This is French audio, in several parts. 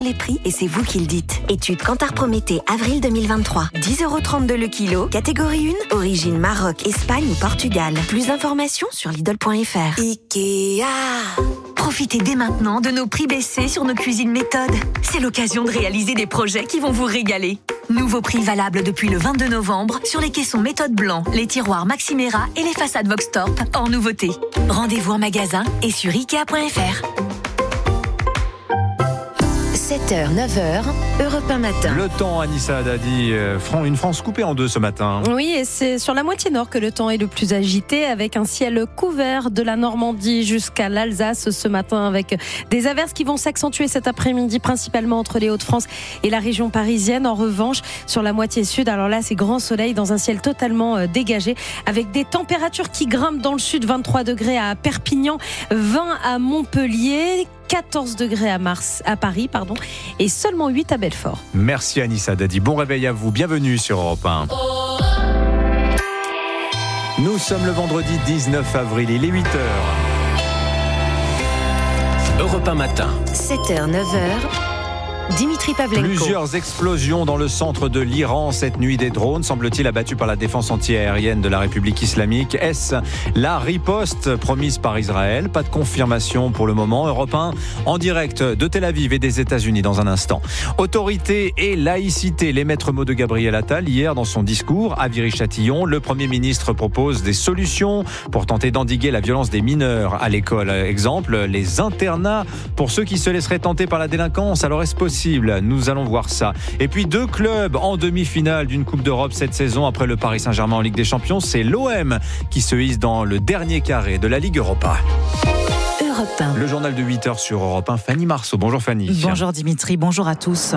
les prix et c'est vous qui le dites. Étude Kantar Prométhée, avril 2023. 10,32€ le kilo. Catégorie 1, origine Maroc, Espagne ou Portugal. Plus d'informations sur Lidl.fr. Ikea. Profitez dès maintenant de nos prix baissés sur nos cuisines méthodes. C'est l'occasion de réaliser des projets qui vont vous régaler. Nouveaux prix valables depuis le 22 novembre sur les caissons méthode blanc, les tiroirs Maximera et les façades Voxtorp en nouveauté. Rendez-vous en magasin et sur Ikea.fr. 7h, 9h, Europe 1 matin. Le temps, Anissa Haddadi, une France coupée en deux ce matin. Oui, et c'est sur la moitié nord que le temps est le plus agité, avec un ciel couvert de la Normandie jusqu'à l'Alsace ce matin, avec des averses qui vont s'accentuer cet après-midi, principalement entre les Hauts-de-France et la région parisienne. En revanche, sur la moitié sud, alors là, c'est grand soleil dans un ciel totalement dégagé, avec des températures qui grimpent dans le sud, 23 degrés à Perpignan, 20 à Montpellier, 14 degrés à Paris, et seulement 8 à Belfort. Merci Anissa Haddadi. Bon réveil à vous. Bienvenue sur Europe 1. Nous sommes le vendredi 19 avril. Il est 8h. Europe 1 matin. 7h, 9h. Dimitri Pavlenko. Plusieurs explosions dans le centre de l'Iran cette nuit. Des drones, semble-t-il, abattus par la défense anti-aérienne de la République islamique. Est-ce la riposte promise par Israël? Pas de confirmation pour le moment. Europe 1 en direct de Tel Aviv et des États-Unis dans un instant. Autorité et laïcité, les maîtres mots de Gabriel Attal hier dans son discours à Viry-Châtillon. Le Premier ministre propose des solutions pour tenter d'endiguer la violence des mineurs à l'école. Exemple, les internats pour ceux qui se laisseraient tenter par la délinquance. Alors est-ce possible? Nous allons voir ça. Et puis 2 clubs en demi-finale d'une Coupe d'Europe cette saison après le Paris Saint-Germain en Ligue des Champions. C'est l'OM qui se hisse dans le dernier carré de la Ligue Europa. Europe 1. Le journal de 8h sur Europe 1. Fanny Marceau. Bonjour Fanny. Bonjour Dimitri, bonjour à tous.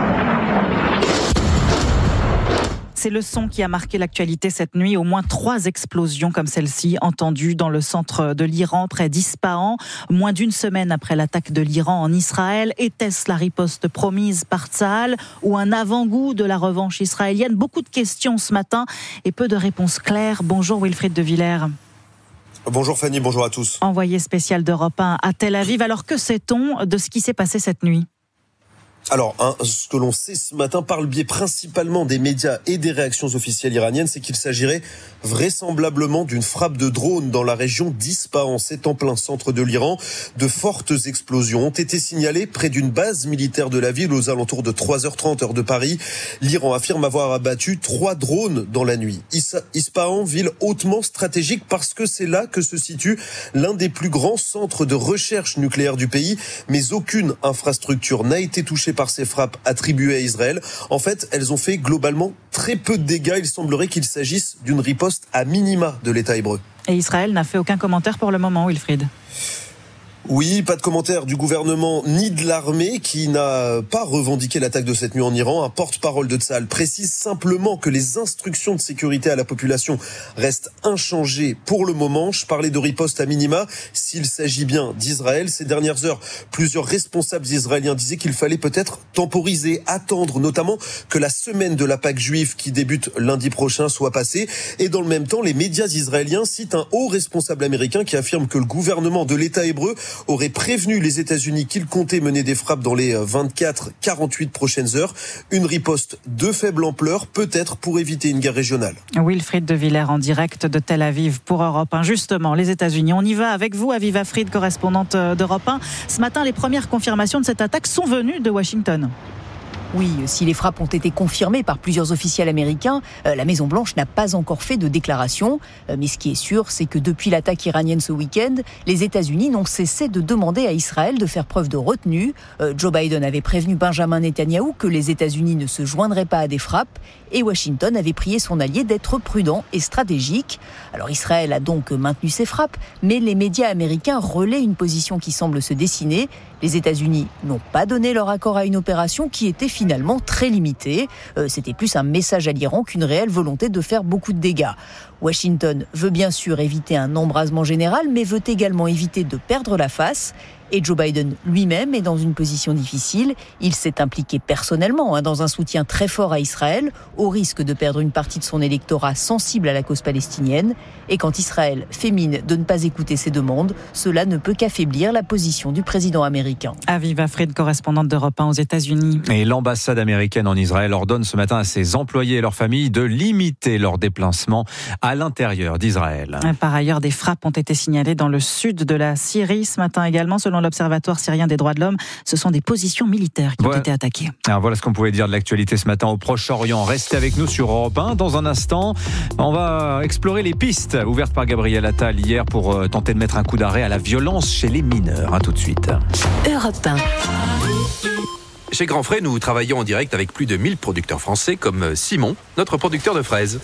C'est le son qui a marqué l'actualité cette nuit. Au moins 3 explosions comme celle-ci entendues dans le centre de l'Iran, près d'Ispahan. Moins d'une semaine après l'attaque de l'Iran en Israël. Était-ce la riposte promise par Tsahal ou un avant-goût de la revanche israélienne? Beaucoup de questions ce matin et peu de réponses claires. Bonjour Wilfried de Villers. Bonjour Fanny, bonjour à tous. Envoyé spécial d'Europe 1 à Tel Aviv. Alors que sait-on de ce qui s'est passé cette nuit ? Alors, ce que l'on sait ce matin par le biais principalement des médias et des réactions officielles iraniennes, c'est qu'il s'agirait vraisemblablement d'une frappe de drone dans la région d'Ispahan. C'est en plein centre de l'Iran. De fortes explosions ont été signalées près d'une base militaire de la ville aux alentours de 3h30 heure de Paris. L'Iran affirme avoir abattu 3 drones dans la nuit. Ispahan, ville hautement stratégique parce que c'est là que se situe l'un des plus grands centres de recherche nucléaire du pays. Mais aucune infrastructure n'a été touchée par ces frappes attribuées à Israël. En fait, elles ont fait globalement très peu de dégâts. Il semblerait qu'il s'agisse d'une riposte à minima de l'État hébreu. Et Israël n'a fait aucun commentaire pour le moment, Wilfried. Oui, pas de commentaire du gouvernement ni de l'armée qui n'a pas revendiqué l'attaque de cette nuit en Iran. Un porte-parole de Tsahal précise simplement que les instructions de sécurité à la population restent inchangées pour le moment. Je parlais de riposte à minima s'il s'agit bien d'Israël. Ces dernières heures, plusieurs responsables israéliens disaient qu'il fallait peut-être temporiser, attendre notamment que la semaine de la Pâque juive qui débute lundi prochain soit passée. Et dans le même temps, les médias israéliens citent un haut responsable américain qui affirme que le gouvernement de l'État hébreu aurait prévenu les États-Unis qu'il comptait mener des frappes dans les 24-48 prochaines heures. Une riposte de faible ampleur, peut-être pour éviter une guerre régionale. Wilfried de Villers en direct de Tel Aviv pour Europe 1. Justement, les États-Unis. On y va avec vous, Aviva Fried, correspondante d'Europe 1. Ce matin, les premières confirmations de cette attaque sont venues de Washington. Oui, si les frappes ont été confirmées par plusieurs officiels américains, la Maison-Blanche n'a pas encore fait de déclaration. Mais ce qui est sûr, c'est que depuis l'attaque iranienne ce week-end, les États-Unis n'ont cessé de demander à Israël de faire preuve de retenue. Joe Biden avait prévenu Benjamin Netanyahou que les États-Unis ne se joindraient pas à des frappes. Et Washington avait prié son allié d'être prudent et stratégique. Alors Israël a donc maintenu ses frappes, mais les médias américains relaient une position qui semble se dessiner. Les États-Unis n'ont pas donné leur accord à une opération qui était finalement très limitée. C'était plus un message à l'Iran qu'une réelle volonté de faire beaucoup de dégâts. Washington veut bien sûr éviter un embrasement général, mais veut également éviter de perdre la face. Et Joe Biden lui-même est dans une position difficile. Il s'est impliqué personnellement dans un soutien très fort à Israël, au risque de perdre une partie de son électorat sensible à la cause palestinienne. Et quand Israël fait mine de ne pas écouter ses demandes, cela ne peut qu'affaiblir la position du président américain. Aviva Fried, correspondante d'Europe 1 aux États-Unis. Et l'ambassade américaine en Israël ordonne ce matin à ses employés et leurs familles de limiter leurs déplacements à l'intérieur d'Israël. Par ailleurs, des frappes ont été signalées dans le sud de la Syrie ce matin également. Selon l'Observatoire syrien des droits de l'homme, ce sont des positions militaires qui ont été attaquées. Alors voilà ce qu'on pouvait dire de l'actualité ce matin au Proche-Orient. Restez avec nous sur Europe 1. Dans un instant, on va explorer les pistes ouvertes par Gabriel Attal hier pour tenter de mettre un coup d'arrêt à la violence chez les mineurs. À tout de suite. Europe 1. Chez Grand Frais, nous travaillons en direct avec plus de 1000 producteurs français comme Simon, notre producteur de fraises.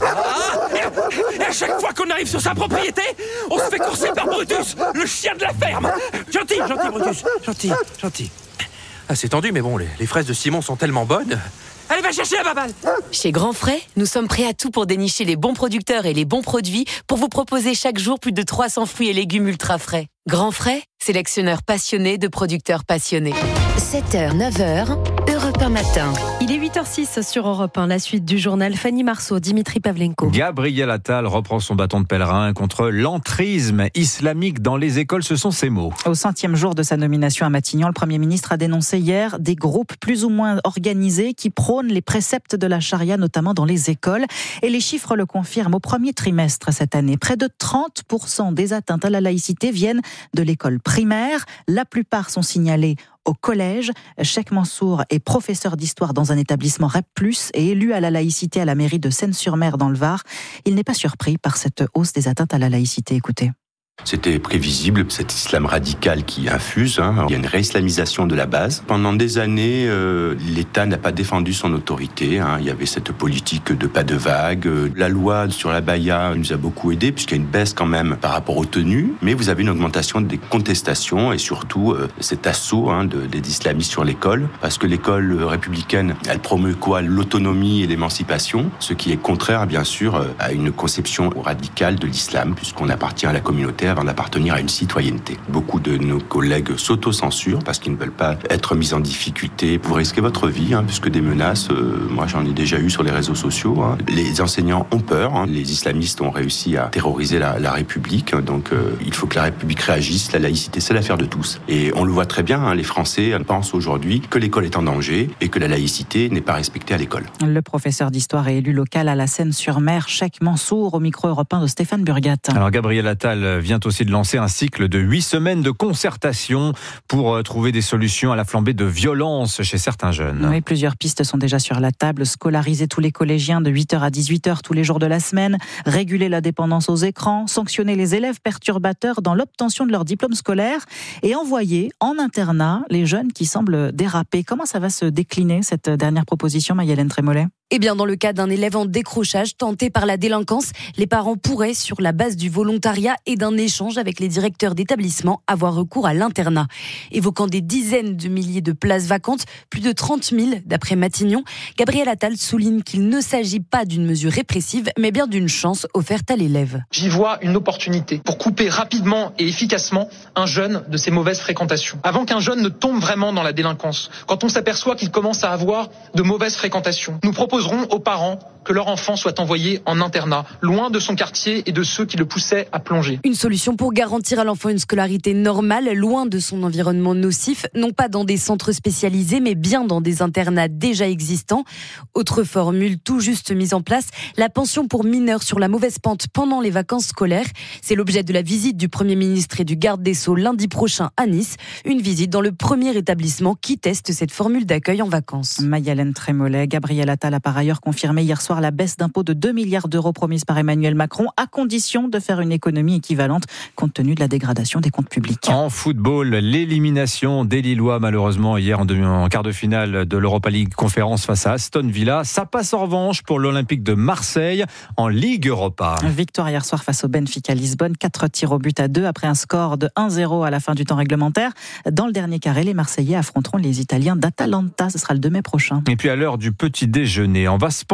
Et à chaque fois qu'on arrive sur sa propriété, on se fait courser par Brutus, le chien de la ferme. Gentil, Brutus, gentil. Ah, c'est tendu, mais bon, les fraises de Simon sont tellement bonnes. Allez, va chercher la baballe. Chez Grand Frais, nous sommes prêts à tout pour dénicher les bons producteurs et les bons produits pour vous proposer chaque jour plus de 300 fruits et légumes ultra frais. Grand Frais, sélectionneur passionné de producteurs passionnés. 7h, 9h, Europe 1 matin. Il est 8h06 sur Europe 1, la suite du journal. Fanny Marceau, Dimitri Pavlenko. Gabriel Attal reprend son bâton de pèlerin contre l'entrisme islamique dans les écoles. Ce sont ses mots. Au 100e jour de sa nomination à Matignon, le Premier ministre a dénoncé hier des groupes plus ou moins organisés qui prônent les préceptes de la charia, notamment dans les écoles. Et les chiffres le confirment. Au premier trimestre cette année, près de 30% des atteintes à la laïcité viennent de l'école primaire. La plupart sont signalées au collège. Cheikh Mansour est professeur d'histoire dans un établissement REP+, et élu à la laïcité à la mairie de Seynes-sur-Mer dans le Var. Il n'est pas surpris par cette hausse des atteintes à la laïcité. Écoutez. C'était prévisible, cet islam radical qui infuse. Il y a une réislamisation de la base. Pendant des années, l'État n'a pas défendu son autorité. Il y avait cette politique de pas de vague. La loi sur la baya nous a beaucoup aidé, puisqu'il y a une baisse quand même par rapport aux tenues. Mais vous avez une augmentation des contestations et surtout cet assaut des islamistes sur l'école. Parce que l'école républicaine, elle promeut quoi ? L'autonomie et l'émancipation, ce qui est contraire, bien sûr, à une conception radicale de l'islam, puisqu'on appartient à la communauté avant d'appartenir à une citoyenneté. Beaucoup de nos collègues s'auto-censurent parce qu'ils ne veulent pas être mis en difficulté. Vous risquez votre vie, puisque des menaces, moi j'en ai déjà eu sur les réseaux sociaux. Les enseignants ont peur. Les islamistes ont réussi à terroriser la République. Donc il faut que la République réagisse. La laïcité, c'est l'affaire de tous. Et on le voit très bien, les Français pensent aujourd'hui que l'école est en danger et que la laïcité n'est pas respectée à l'école. Le professeur d'histoire et élu local à la Seynes-sur-Mer, Cheikh Mansour, au micro européen de Stéphane Burgat. Alors Gabriel Attal vient aussi de lancer un cycle de 8 semaines de concertation pour trouver des solutions à la flambée de violence chez certains jeunes. Oui, plusieurs pistes sont déjà sur la table. Scolariser tous les collégiens de 8h à 18h tous les jours de la semaine, réguler la dépendance aux écrans, sanctionner les élèves perturbateurs dans l'obtention de leur diplôme scolaire et envoyer en internat les jeunes qui semblent déraper. Comment ça va se décliner, cette dernière proposition, Maï-Hélène Trémollet ? Eh bien, dans le cas d'un élève en décrochage tenté par la délinquance, les parents pourraient, sur la base du volontariat et d'un échange avec les directeurs d'établissement, avoir recours à l'internat. Évoquant des dizaines de milliers de places vacantes, plus de 30 000 d'après Matignon, Gabriel Attal souligne qu'il ne s'agit pas d'une mesure répressive, mais bien d'une chance offerte à l'élève. J'y vois une opportunité pour couper rapidement et efficacement un jeune de ses mauvaises fréquentations. Avant qu'un jeune ne tombe vraiment dans la délinquance, quand on s'aperçoit qu'il commence à avoir de mauvaises fréquentations, nous proposons aux parents que leur enfant soit envoyé en internat, loin de son quartier et de ceux qui le poussaient à plonger. Une solution pour garantir à l'enfant une scolarité normale, loin de son environnement nocif, non pas dans des centres spécialisés, mais bien dans des internats déjà existants. Autre formule tout juste mise en place, la pension pour mineurs sur la mauvaise pente pendant les vacances scolaires. C'est l'objet de la visite du Premier ministre et du garde des Sceaux lundi prochain à Nice. Une visite dans le premier établissement qui teste cette formule d'accueil en vacances. Maï-Hélène Trémollet, Gabriel Attal a par ailleurs confirmé hier soir la baisse d'impôts de 2 milliards d'euros promise par Emmanuel Macron, à condition de faire une économie équivalente compte tenu de la dégradation des comptes publics. En football, l'élimination des Lillois malheureusement hier en quart de finale de l'Europa League conférence face à Aston Villa. Ça passe en revanche pour l'Olympique de Marseille en Ligue Europa. Victoire hier soir face au Benfica Lisbonne, 4 tirs au but à 2 après un score de 1-0 à la fin du temps réglementaire. Dans le dernier carré, les Marseillais affronteront les Italiens d'Atalanta. Ce sera le 2 mai prochain. Et puis à l'heure du petit déjeuner, on va se pencher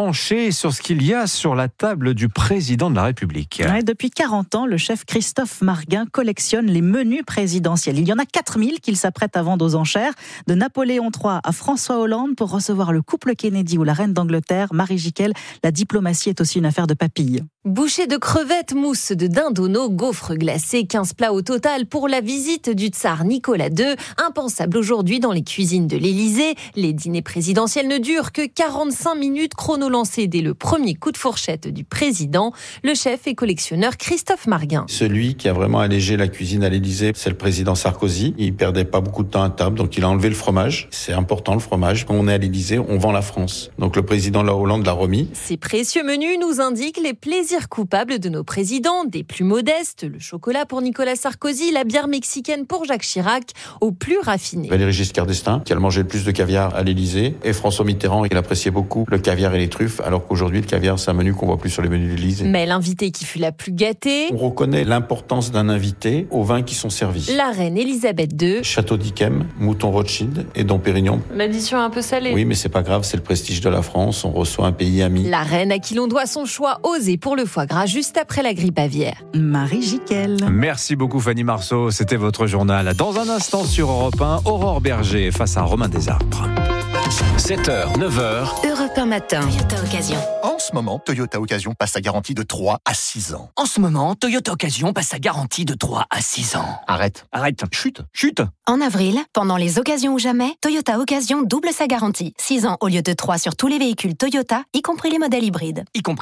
reveniez sur ce qu'il y a sur la table du président de la République. Ouais, depuis 40 ans, le chef Christophe Marguin collectionne les menus présidentiels. Il y en a 4000 qu'il s'apprête à vendre aux enchères. De Napoléon III à François Hollande pour recevoir le couple Kennedy ou la reine d'Angleterre, Marie Jiquel. La diplomatie est aussi une affaire de papilles. Bouchées de crevettes, mousse de dindonneau, gaufres glacées, 15 plats au total pour la visite du tsar Nicolas II. Impensable aujourd'hui dans les cuisines de l'Élysée. Les dîners présidentiels ne durent que 45 minutes, chrono lancé dès le premier coup de fourchette du président. Le chef et collectionneur Christophe Marguin. Celui qui a vraiment allégé la cuisine à l'Élysée, c'est le président Sarkozy. Il perdait pas beaucoup de temps à table, donc il a enlevé le fromage. C'est important le fromage. Quand on est à l'Élysée, on vend la France. Donc le président Hollande l'a remis. Ces précieux menus nous indiquent les plaisirs coupables de nos présidents, des plus modestes, le chocolat pour Nicolas Sarkozy, la bière mexicaine pour Jacques Chirac, aux plus raffinés. Valéry Giscard d'Estaing, qui a mangé le plus de caviar à l'Élysée, et François Mitterrand, il appréciait beaucoup le caviar et les truffes, alors qu'aujourd'hui, le caviar, c'est un menu qu'on voit plus sur les menus de l'Élysée. Mais l'invité qui fut la plus gâtée... On reconnaît l'importance d'un invité aux vins qui sont servis. La reine Elisabeth II. Château d'Yquem, Mouton Rothschild et Dom Pérignon. L'addition un peu salée. Oui, mais c'est pas grave, c'est le prestige de la France, on reçoit un pays ami. La reine à qui l'on doit son choix osé pour le foie gras juste après la grippe aviaire. Marie Jiquel. Merci beaucoup Fanny Marceau, c'était votre journal. Dans un instant sur Europe 1, Aurore Berger face à Romain Desarbres. 7h, 9h. Europe 1 matin. Toyota Occasion. En ce moment, Toyota Occasion passe sa garantie de 3 à 6 ans. En ce moment, Toyota Occasion passe sa garantie de 3 à 6 ans. Arrête. Chute. En avril, pendant les occasions ou jamais, Toyota Occasion double sa garantie. 6 ans au lieu de 3 sur tous les véhicules Toyota, y compris les modèles hybrides.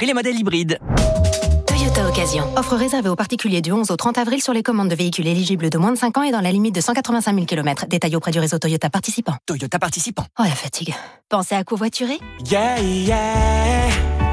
Toyota Occasion. Offre réservée aux particuliers du 11 au 30 avril sur les commandes de véhicules éligibles de moins de 5 ans et dans la limite de 185 000 km. Détail auprès du réseau Toyota participant. Toyota participant. Oh la fatigue. Pensez à covoiturer ? Yeah, yeah.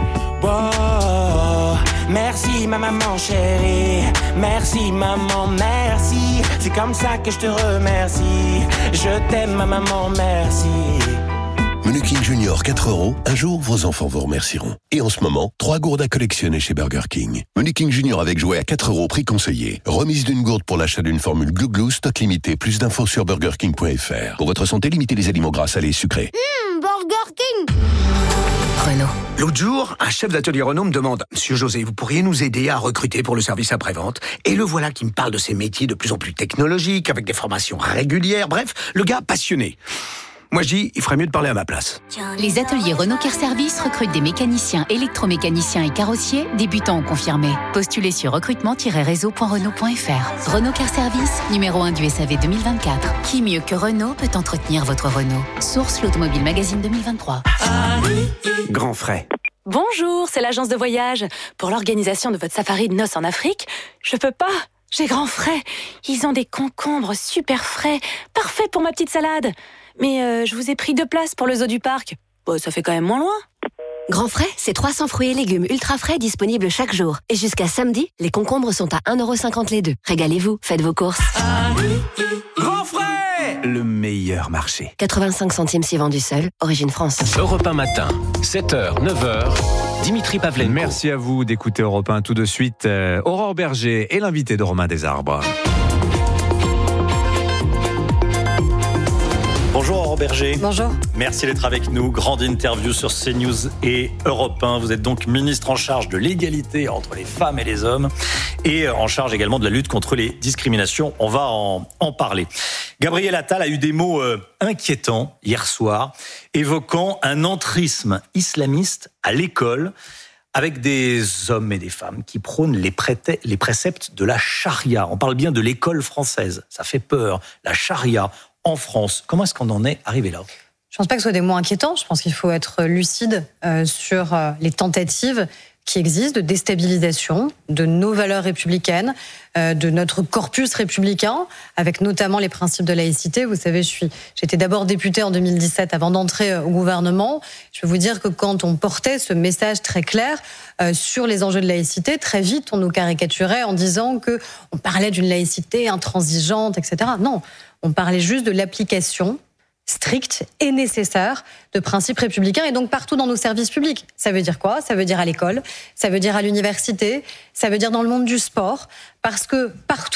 Wow. Merci ma maman chérie. Merci maman, merci. C'est comme ça que je te remercie. Je t'aime ma maman, merci. Menu King Junior 4 €, un jour vos enfants vous remercieront. Et en ce moment, 3 gourdes à collectionner chez Burger King. Menu King Junior avec jouet à 4 €, prix conseillé. Remise d'une gourde pour l'achat d'une formule Glou Glou, stock limité. Plus d'infos sur burgerking.fr. Pour votre santé, limitez les aliments gras, salés et sucrés. Burger King. Renault. L'autre jour, un chef d'atelier Renault me demande « Monsieur José, vous pourriez nous aider à recruter pour le service après-vente ?» Et le voilà qui me parle de ces métiers de plus en plus technologiques, avec des formations régulières. Bref, le gars passionné. Moi, je dis, il ferait mieux de parler à ma place. Les ateliers Renault Care Service recrutent des mécaniciens, électromécaniciens et carrossiers, débutants ou confirmés. Postulez sur recrutement-réseau.renault.fr. Renault Care Service, numéro 1 du SAV 2024. Qui mieux que Renault peut entretenir votre Renault? Source l'Automobile Magazine 2023. Grand frais. Bonjour, c'est l'agence de voyage. Pour l'organisation de votre safari de noces en Afrique, je peux pas. J'ai grand frais. Ils ont des concombres super frais, parfaits pour ma petite salade. Mais je vous ai pris 2 places pour le zoo du parc. Bon, ça fait quand même moins loin. Grand frais, c'est 300 fruits et légumes ultra frais disponibles chaque jour. Et jusqu'à samedi, les concombres sont à 1,50 € les 2. Régalez-vous, faites vos courses. Grand frais, le meilleur marché. 85 centimes si vendu seul, origine France. Europe 1 matin, 7h, 9h. Dimitri Pavlenko. Merci à vous d'écouter Europe 1 tout de suite. Aurore Berger est l'invité de Romain Desarbres. Bonjour Aurore Berger. Bonjour. Merci d'être avec nous. Grande interview sur CNews et Europe 1. Vous êtes donc ministre en charge de l'égalité entre les femmes et les hommes et en charge également de la lutte contre les discriminations. On va en parler. Gabriel Attal a eu des mots inquiétants hier soir, évoquant un entrisme islamiste à l'école avec des hommes et des femmes qui prônent les préceptes de la charia. On parle bien de l'école française. Ça fait peur. La charia en France. Comment est-ce qu'on en est arrivé là ? Je ne pense pas que ce soit des mots inquiétants. Je pense qu'il faut être lucide sur les tentatives qui existent de déstabilisation de nos valeurs républicaines, de notre corpus républicain, avec notamment les principes de laïcité. Vous savez, j'étais d'abord députée en 2017 avant d'entrer au gouvernement. Je peux vous dire que quand on portait ce message très clair sur les enjeux de laïcité, très vite on nous caricaturait en disant qu'on parlait d'une laïcité intransigeante, etc. Non, on parlait juste de l'application stricte et nécessaire de principes républicains et donc partout dans nos services publics. Ça veut dire quoi ? Ça veut dire à l'école, ça veut dire à l'université, ça veut dire dans le monde du sport, parce que partout,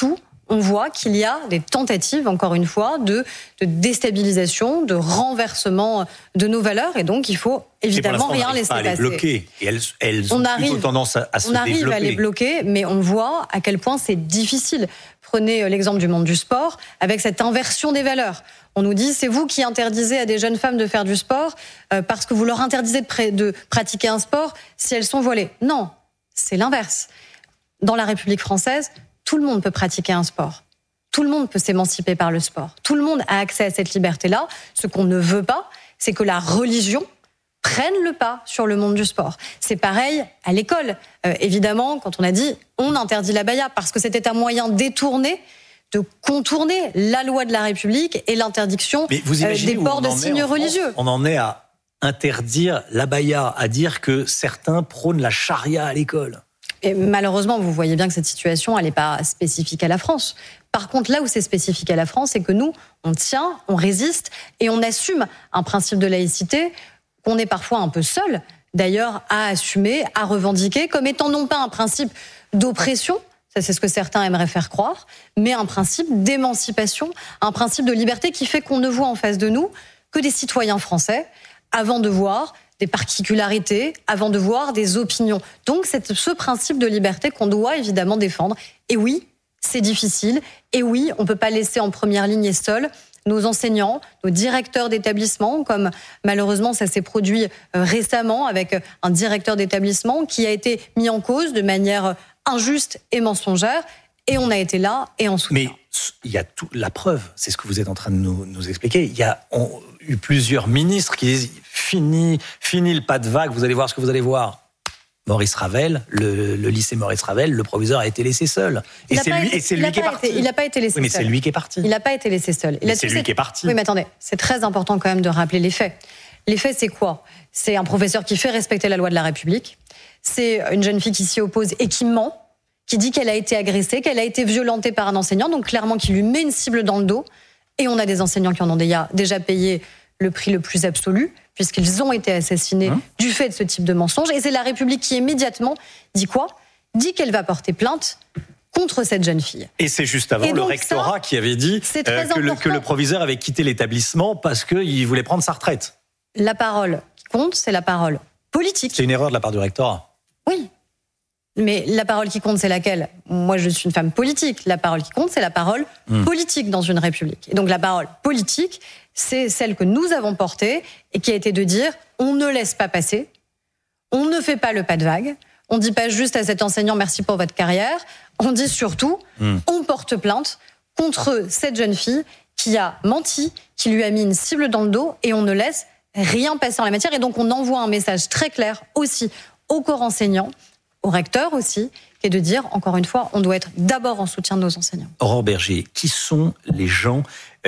on voit qu'il y a des tentatives, encore une fois, de déstabilisation, de renversement de nos valeurs. Et donc, il faut évidemment rien laisser passer. On arrive à les bloquer. Et elles ont plutôt tendance à se développer. On arrive à les bloquer, mais on voit à quel point c'est difficile. Prenez l'exemple du monde du sport, avec cette inversion des valeurs. On nous dit, c'est vous qui interdisez à des jeunes femmes de faire du sport parce que vous leur interdisez de pratiquer un sport si elles sont voilées. Non, c'est l'inverse. Dans la République française, tout le monde peut pratiquer un sport. Tout le monde peut s'émanciper par le sport. Tout le monde a accès à cette liberté-là. Ce qu'on ne veut pas, c'est que la religion prenne le pas sur le monde du sport. C'est pareil à l'école. Évidemment, quand on a dit on interdit l'abaya parce que c'était un moyen détourné de contourner la loi de la République et l'interdiction des ports de signes religieux. On en est à interdire l'abaya, à dire que certains prônent la charia à l'école. Et malheureusement, vous voyez bien que cette situation, elle n'est pas spécifique à la France. Par contre, là où c'est spécifique à la France, c'est que nous, on tient, on résiste et on assume un principe de laïcité qu'on est parfois un peu seul, d'ailleurs, à assumer, à revendiquer, comme étant non pas un principe d'oppression, ça c'est ce que certains aimeraient faire croire, mais un principe d'émancipation, un principe de liberté qui fait qu'on ne voit en face de nous que des citoyens français, avant de voir des particularités, avant de voir des opinions. Donc c'est ce principe de liberté qu'on doit évidemment défendre. Et oui, c'est difficile. Et oui, on ne peut pas laisser en première ligne et seul nos enseignants, nos directeurs d'établissement, comme malheureusement ça s'est produit récemment avec un directeur d'établissement qui a été mis en cause de manière injuste et mensongère. Et on a été là et en soutien. Mais il y a la preuve, c'est ce que vous êtes en train de nous expliquer. Il y a eu plusieurs ministres qui disent fini le pas de vague, vous allez voir ce que vous allez voir. Maurice Ravel, le lycée Maurice Ravel, le proviseur a été laissé seul. Et c'est lui qui est parti. Il n'a pas été laissé seul. Oui, mais c'est lui qui est parti. Il n'a pas été laissé seul. C'est lui qui est parti. Oui, mais attendez, c'est très important quand même de rappeler les faits. Les faits, c'est quoi ? C'est un professeur qui fait respecter la loi de la République. C'est une jeune fille qui s'y oppose et qui ment, qui dit qu'elle a été agressée, qu'elle a été violentée par un enseignant, donc clairement qui lui met une cible dans le dos. Et on a des enseignants qui en ont déjà payé le prix le plus absolu, puisqu'ils ont été assassinés du fait de ce type de mensonge. Et c'est la République qui immédiatement dit quoi ? Dit qu'elle va porter plainte contre cette jeune fille. Et c'est juste avant le rectorat qui avait dit que le proviseur avait quitté l'établissement parce qu'il voulait prendre sa retraite. La parole qui compte, c'est la parole politique. C'est une erreur de la part du rectorat. Oui. Mais la parole qui compte, c'est laquelle ? Moi, je suis une femme politique. La parole qui compte, c'est la parole politique dans une république. Et donc la parole politique, c'est celle que nous avons portée et qui a été de dire on ne laisse pas passer, on ne fait pas le pas de vague, on ne dit pas juste à cet enseignant merci pour votre carrière, on dit surtout on porte plainte contre cette jeune fille qui a menti, qui lui a mis une cible dans le dos et on ne laisse rien passer en la matière. Et donc on envoie un message très clair aussi au corps enseignant, au recteur aussi, qui est de dire, encore une fois, on doit être d'abord en soutien de nos enseignants. Aurore Berger, qui sont les gens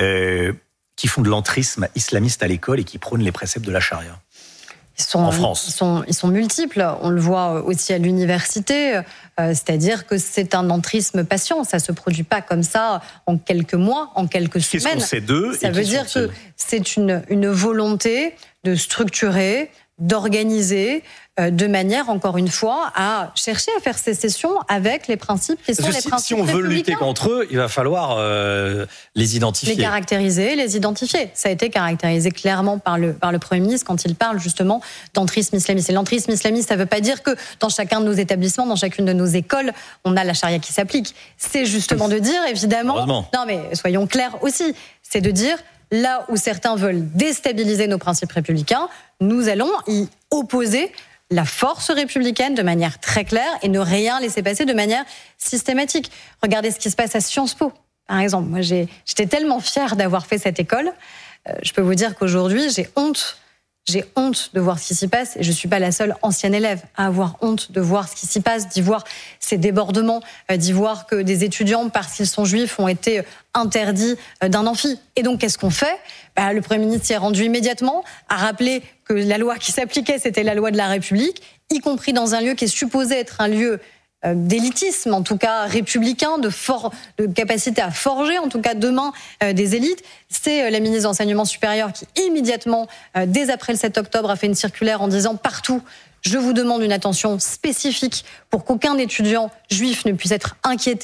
qui font de l'entrisme islamiste à l'école et qui prônent les préceptes de la charia en France? Ils sont multiples. On le voit aussi à l'université. C'est-à-dire que c'est un entrisme patient. Ça ne se produit pas comme ça en quelques mois, en quelques semaines. Qu'est-ce qu'on sait d'eux? Ça veut dire que c'est une volonté de structurer, d'organiser de manière, encore une fois, à chercher à faire sécession avec les principes qui sont les principes si on veut lutter contre eux, il va falloir les identifier. Les caractériser, les identifier. Ça a été caractérisé clairement par le Premier ministre quand il parle justement d'entrisme islamiste. Et l'entrisme islamiste, ça ne veut pas dire que dans chacun de nos établissements, dans chacune de nos écoles, on a la charia qui s'applique. C'est justement de dire, évidemment... Non mais soyons clairs aussi, c'est de dire... Là où certains veulent déstabiliser nos principes républicains, nous allons y opposer la force républicaine de manière très claire et ne rien laisser passer de manière systématique. Regardez ce qui se passe à Sciences Po, par exemple. Moi, j'étais tellement fière d'avoir fait cette école. Je peux vous dire qu'aujourd'hui, j'ai honte de voir ce qui s'y passe et je ne suis pas la seule ancienne élève à avoir honte de voir ce qui s'y passe, d'y voir ces débordements, d'y voir que des étudiants, parce qu'ils sont juifs, ont été interdits d'un amphi. Et donc, qu'est-ce qu'on fait ? Le Premier ministre s'y est rendu immédiatement, a rappelé que la loi qui s'appliquait, c'était la loi de la République, y compris dans un lieu qui est supposé être un lieu d'élitisme, en tout cas républicain, de capacité à forger, en tout cas demain, des élites. C'est la ministre de l'Enseignement supérieur qui, immédiatement, dès après le 7 octobre, a fait une circulaire en disant partout, je vous demande une attention spécifique pour qu'aucun étudiant juif ne puisse être inquiété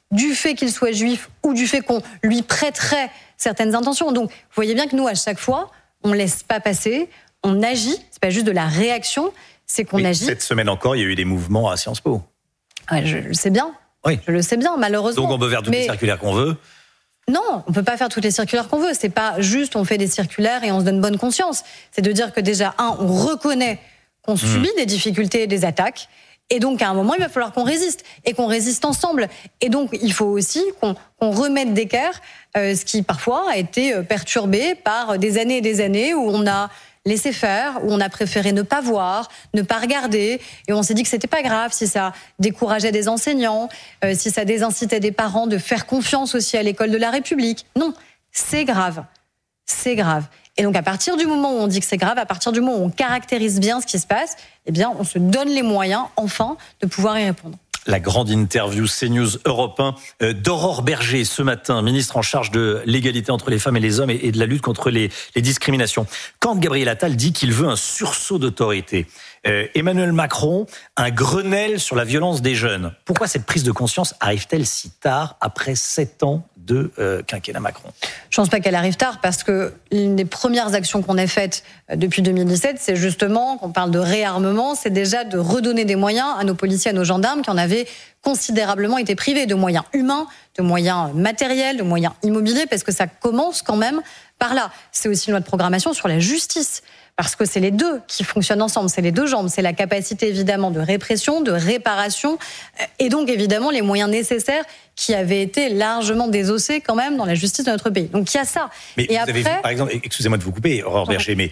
du fait qu'il soit juif ou du fait qu'on lui prêterait certaines intentions. Donc, vous voyez bien que nous, à chaque fois, on laisse pas passer, on agit. C'est pas juste de la réaction, c'est qu'on agit. Cette semaine encore, il y a eu des mouvements à Sciences Po. Ouais, je le sais bien. Oui. Je le sais bien, malheureusement. Donc on peut faire toutes les circulaires qu'on veut. Non, on peut pas faire toutes les circulaires qu'on veut. C'est pas juste on fait des circulaires et on se donne bonne conscience. C'est de dire que déjà, on reconnaît qu'on subit des difficultés et des attaques. Et donc, à un moment, il va falloir qu'on résiste. Et qu'on résiste ensemble. Et donc, il faut aussi qu'on remette d'équerre ce qui, parfois, a été perturbé par des années et des années où on a laissé faire, où on a préféré ne pas voir, ne pas regarder, et on s'est dit que c'était pas grave si ça décourageait des enseignants, si ça désincitait des parents de faire confiance aussi à l'école de la République. Non, c'est grave. C'est grave. Et donc, à partir du moment où on dit que c'est grave, à partir du moment où on caractérise bien ce qui se passe, eh bien, on se donne les moyens, enfin, de pouvoir y répondre. La grande interview CNews Europe 1 d'Aurore Berger ce matin, ministre en charge de l'égalité entre les femmes et les hommes et de la lutte contre les discriminations. Quand Gabriel Attal dit qu'il veut un sursaut d'autorité, Emmanuel Macron, un Grenelle sur la violence des jeunes. Pourquoi cette prise de conscience arrive-t-elle si tard, après 7 ans de quinquennat Macron? Je pense pas qu'elle arrive tard, parce que l'une des premières actions qu'on a faites depuis 2017, c'est justement, qu'on parle de réarmement, c'est déjà de redonner des moyens à nos policiers, à nos gendarmes qui en avaient considérablement été privés, de moyens humains, de moyens matériels, de moyens immobiliers, parce que ça commence quand même par là. C'est aussi notre programmation sur la justice, parce que c'est les deux qui fonctionnent ensemble, c'est les deux jambes, c'est la capacité évidemment de répression, de réparation, et donc évidemment les moyens nécessaires qui avaient été largement désossés quand même dans la justice de notre pays. Donc il y a ça. Mais et vous après, avez vu, par exemple, excusez-moi de vous couper, Aurore Berger, mais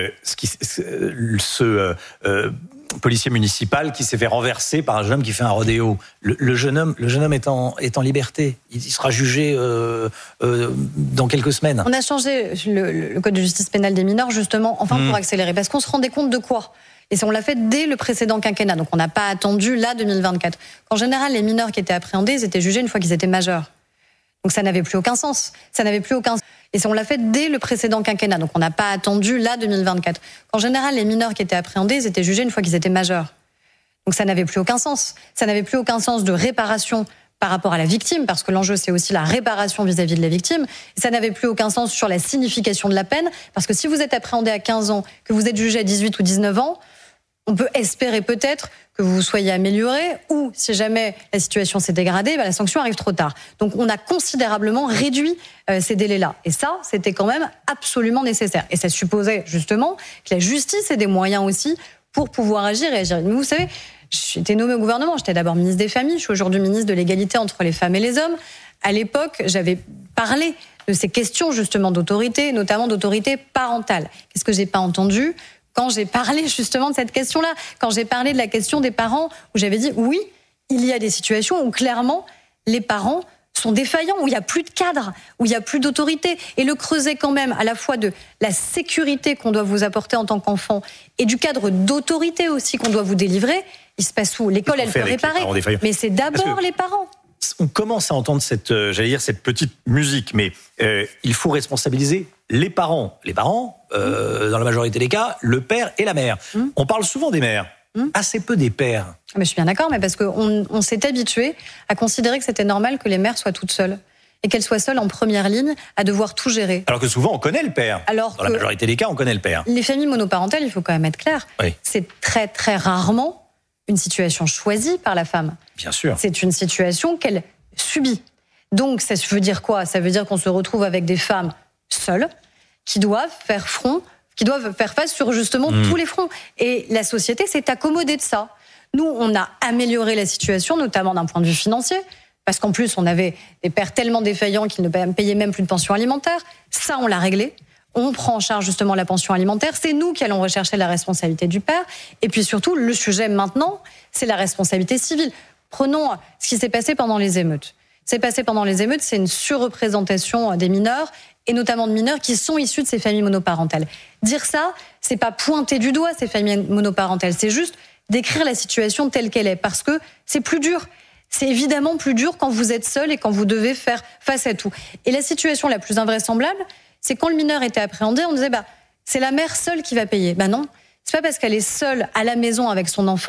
policier municipal qui s'est fait renverser par un jeune homme qui fait un rodéo. Le jeune homme est en liberté. Il sera jugé dans quelques semaines. On a changé le code de justice pénale des mineurs justement, pour accélérer, parce qu'on se rendait compte de quoi ? Et on l'a fait dès le précédent quinquennat, donc on n'a pas attendu là 2024. En général, les mineurs qui étaient appréhendés, ils étaient jugés une fois qu'ils étaient majeurs. Donc ça n'avait plus aucun sens. Et on l'a fait dès le précédent quinquennat, donc on n'a pas attendu là 2024. En général, les mineurs qui étaient appréhendés, ils étaient jugés une fois qu'ils étaient majeurs. Donc ça n'avait plus aucun sens. Ça n'avait plus aucun sens de réparation par rapport à la victime, parce que l'enjeu c'est aussi la réparation vis-à-vis de la victime. Et ça n'avait plus aucun sens sur la signification de la peine, parce que si vous êtes appréhendé à 15 ans, que vous êtes jugé à 18 ou 19 ans, on peut espérer peut-être que vous soyez amélioré, ou si jamais la situation s'est dégradée, la sanction arrive trop tard. Donc on a considérablement réduit ces délais-là. Et ça, c'était quand même absolument nécessaire. Et ça supposait justement que la justice ait des moyens aussi pour pouvoir agir et agir. Mais vous savez, j'ai été nommée au gouvernement, j'étais d'abord ministre des Familles, je suis aujourd'hui ministre de l'égalité entre les femmes et les hommes. À l'époque, j'avais parlé de ces questions justement d'autorité, notamment d'autorité parentale. Qu'est-ce que j'ai pas entendu quand j'ai parlé justement de cette question-là, quand j'ai parlé de la question des parents, où j'avais dit oui, il y a des situations où clairement les parents sont défaillants, où il n'y a plus de cadre, où il n'y a plus d'autorité. Et le creuset quand même à la fois de la sécurité qu'on doit vous apporter en tant qu'enfant et du cadre d'autorité aussi qu'on doit vous délivrer, il se passe où? L'école, elle peut réparer, mais c'est d'abord les parents. On commence à entendre cette petite musique, mais il faut responsabiliser les parents. Les parents, dans la majorité des cas, le père et la mère. On parle souvent des mères, assez peu des pères. Mais je suis bien d'accord, mais parce qu'on s'est habitué à considérer que c'était normal que les mères soient toutes seules. Et qu'elles soient seules en première ligne à devoir tout gérer. Alors que souvent, on connaît le père. Dans la majorité des cas, on connaît le père. Les familles monoparentales, il faut quand même être clair, c'est très très rarement une situation choisie par la femme. Bien sûr. C'est une situation qu'elle subit. Donc, ça veut dire quoi? Ça veut dire qu'on se retrouve avec des femmes seules qui doivent faire face sur justement tous les fronts. Et la société s'est accommodée de ça. Nous, on a amélioré la situation, notamment d'un point de vue financier, parce qu'en plus, on avait des pères tellement défaillants qu'ils ne payaient même plus de pension alimentaire. Ça, on l'a réglé. On prend en charge justement la pension alimentaire. C'est nous qui allons rechercher la responsabilité du père. Et puis surtout, le sujet maintenant, c'est la responsabilité civile. Prenons ce qui s'est passé pendant les émeutes. C'est une surreprésentation des mineurs, et notamment de mineurs qui sont issus de ces familles monoparentales. Dire ça, c'est pas pointer du doigt ces familles monoparentales, c'est juste décrire la situation telle qu'elle est, parce que c'est plus dur. C'est évidemment plus dur quand vous êtes seul et quand vous devez faire face à tout. Et la situation la plus invraisemblable, c'est quand le mineur était appréhendé, on disait c'est la mère seule qui va payer. Non, c'est pas parce qu'elle est seule à la maison avec son enfant